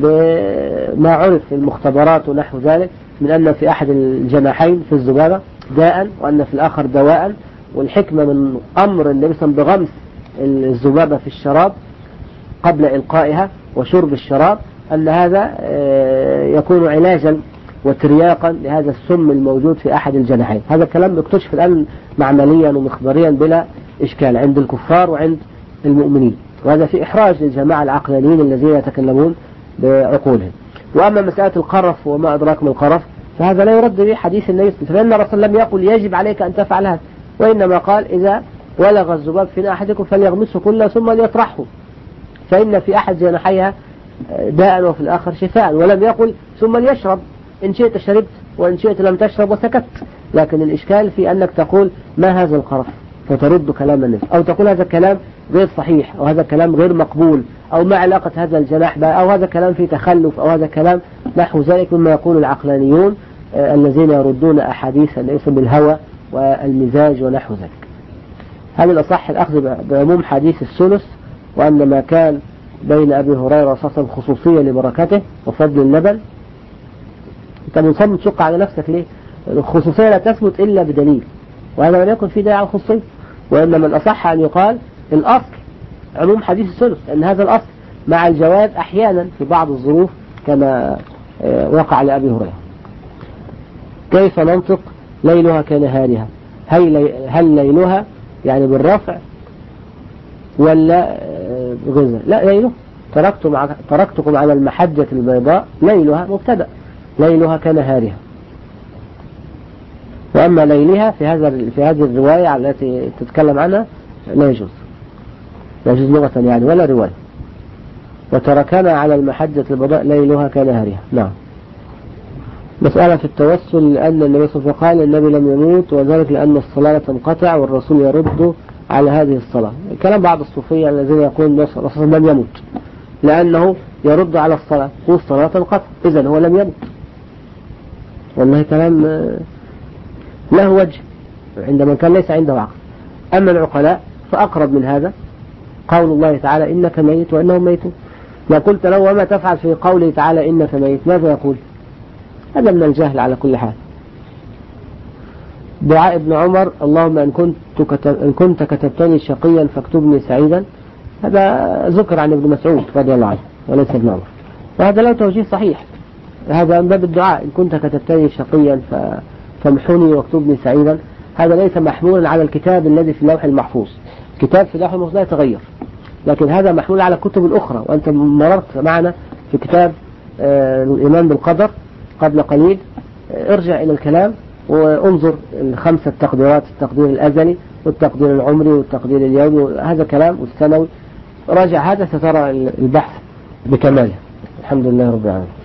Speaker 1: بما عرف في المختبرات ونحو ذلك، من أن في أحد الجناحين في الذبابة داء، وأن في الآخر دواء. والحكمة من أمر النبي صلى الله عليه وسلم بغمس الذبابة في الشراب قبل إلقائها وشرب الشراب أن هذا يكون علاجا وترياقا لهذا السم الموجود في أحد الجناحين. هذا الكلام يكتشف الآن معمليا ومخبريا بلا إشكال عند الكفار وعند المؤمنين، وهذا في إحراج للجماعة العقلانيين الذين يتكلمون بعقولهم. وأما مسألة القرف وما أدراك من القرف فهذا لا يرد به حديث النبي، فإن الرسول لم يقل يجب عليك أن تفعل هذا، وإنما قال إذا ولغ الذباب في أحدكم فليغمسه كله ثم ليطرحه، فإن في أحد جناحيها داء وفي الآخر شفاء، ولم يقل ثم ليشرب، إن شئت شربت وإن شئت لم تشرب وسكت. لكن الإشكال في أنك تقول ما هذا القرف فترد كلام النبي، أو تقول هذا الكلام غير صحيح، أو هذا كلام غير مقبول، أو ما علاقة هذا الجناح بقى، أو هذا كلام فيه تخلف، أو هذا كلام نحو ذلك مما يقول العقلانيون الذين يردون أحاديث النبي بالهوى والمزاج ونحو ذلك. هل الأصح الأخذ بعموم حديث الثلث، وأن ما كان بين أبي هريرة وصاصا خصوصية لبركته وفضل اللبن؟ أنت منصب تشق على نفسك ليه؟ الخصوصية لا تثبت إلا بدليل، وهذا لم يكن في داعي على الخصوصية، وإنما الأصح أن يقال الأصل عموم حديث الثلث، أن هذا الأصل مع الجواز أحيانا في بعض الظروف كما وقع لأبي هريرة. كيف ننطق ليلها كنهارها؟ هل ليلها يعني بالرفع ولا بغزة؟ لا، ليله. تركتكم على المحجة البيضاء ليلها مبتدأ، ليلها كنهارها. وأما ليلها في هذه الرواية التي تتكلم عنها لا يجوز لغة يعني ولا رواية. وتركنا على المحجة البيضاء ليلها كنهارها. نعم. مسألة في التوسل، لأن النبي صلى الله عليه وسلم قال النبي لم يموت، وذلك لأن الصلاة تنقطع والرسول يرد على هذه الصلاة. كلام بعض الصوفية الذين يقولون الرسول لم يموت لأنه يرد على الصلاة والصلاة تنقطع، إذن هو لم يموت. والله كلام له وجه عند من كان ليس عنده عقل. أما العقلاء فأقرب من هذا قول الله تعالى إنك ميت وإنهم ميتون. ما قلت له وما تفعل في قوله تعالى إنك ميت، ماذا يقول؟ هذا من الجهل على كل حال. دعاء ابن عمر اللهم إن كنت كتبتني شقيا فاكتبني سعيدا، هذا ذكر عن ابن مسعود رضي الله عنه وليس ابن عمر، وهذا له توجيه صحيح. هذا من باب الدعاء، إن كنت كتبتني شقيا فامحني واكتبني سعيدا، هذا ليس محمولا على الكتاب الذي في اللوح المحفوظ. كتاب في اللوح المحفوظ لا يتغير، لكن هذا محمول على الكتب الأخرى. وأنت مررت معنا في كتاب الإيمان بالقدر قبل قليل، ارجع إلى الكلام وانظر الخمسة تقديرات، التقدير الأزلي والتقدير العمري والتقدير اليومي، هذا كلام والسنوي، راجع هذا سترى البحث بكماله. الحمد لله رب العالمين.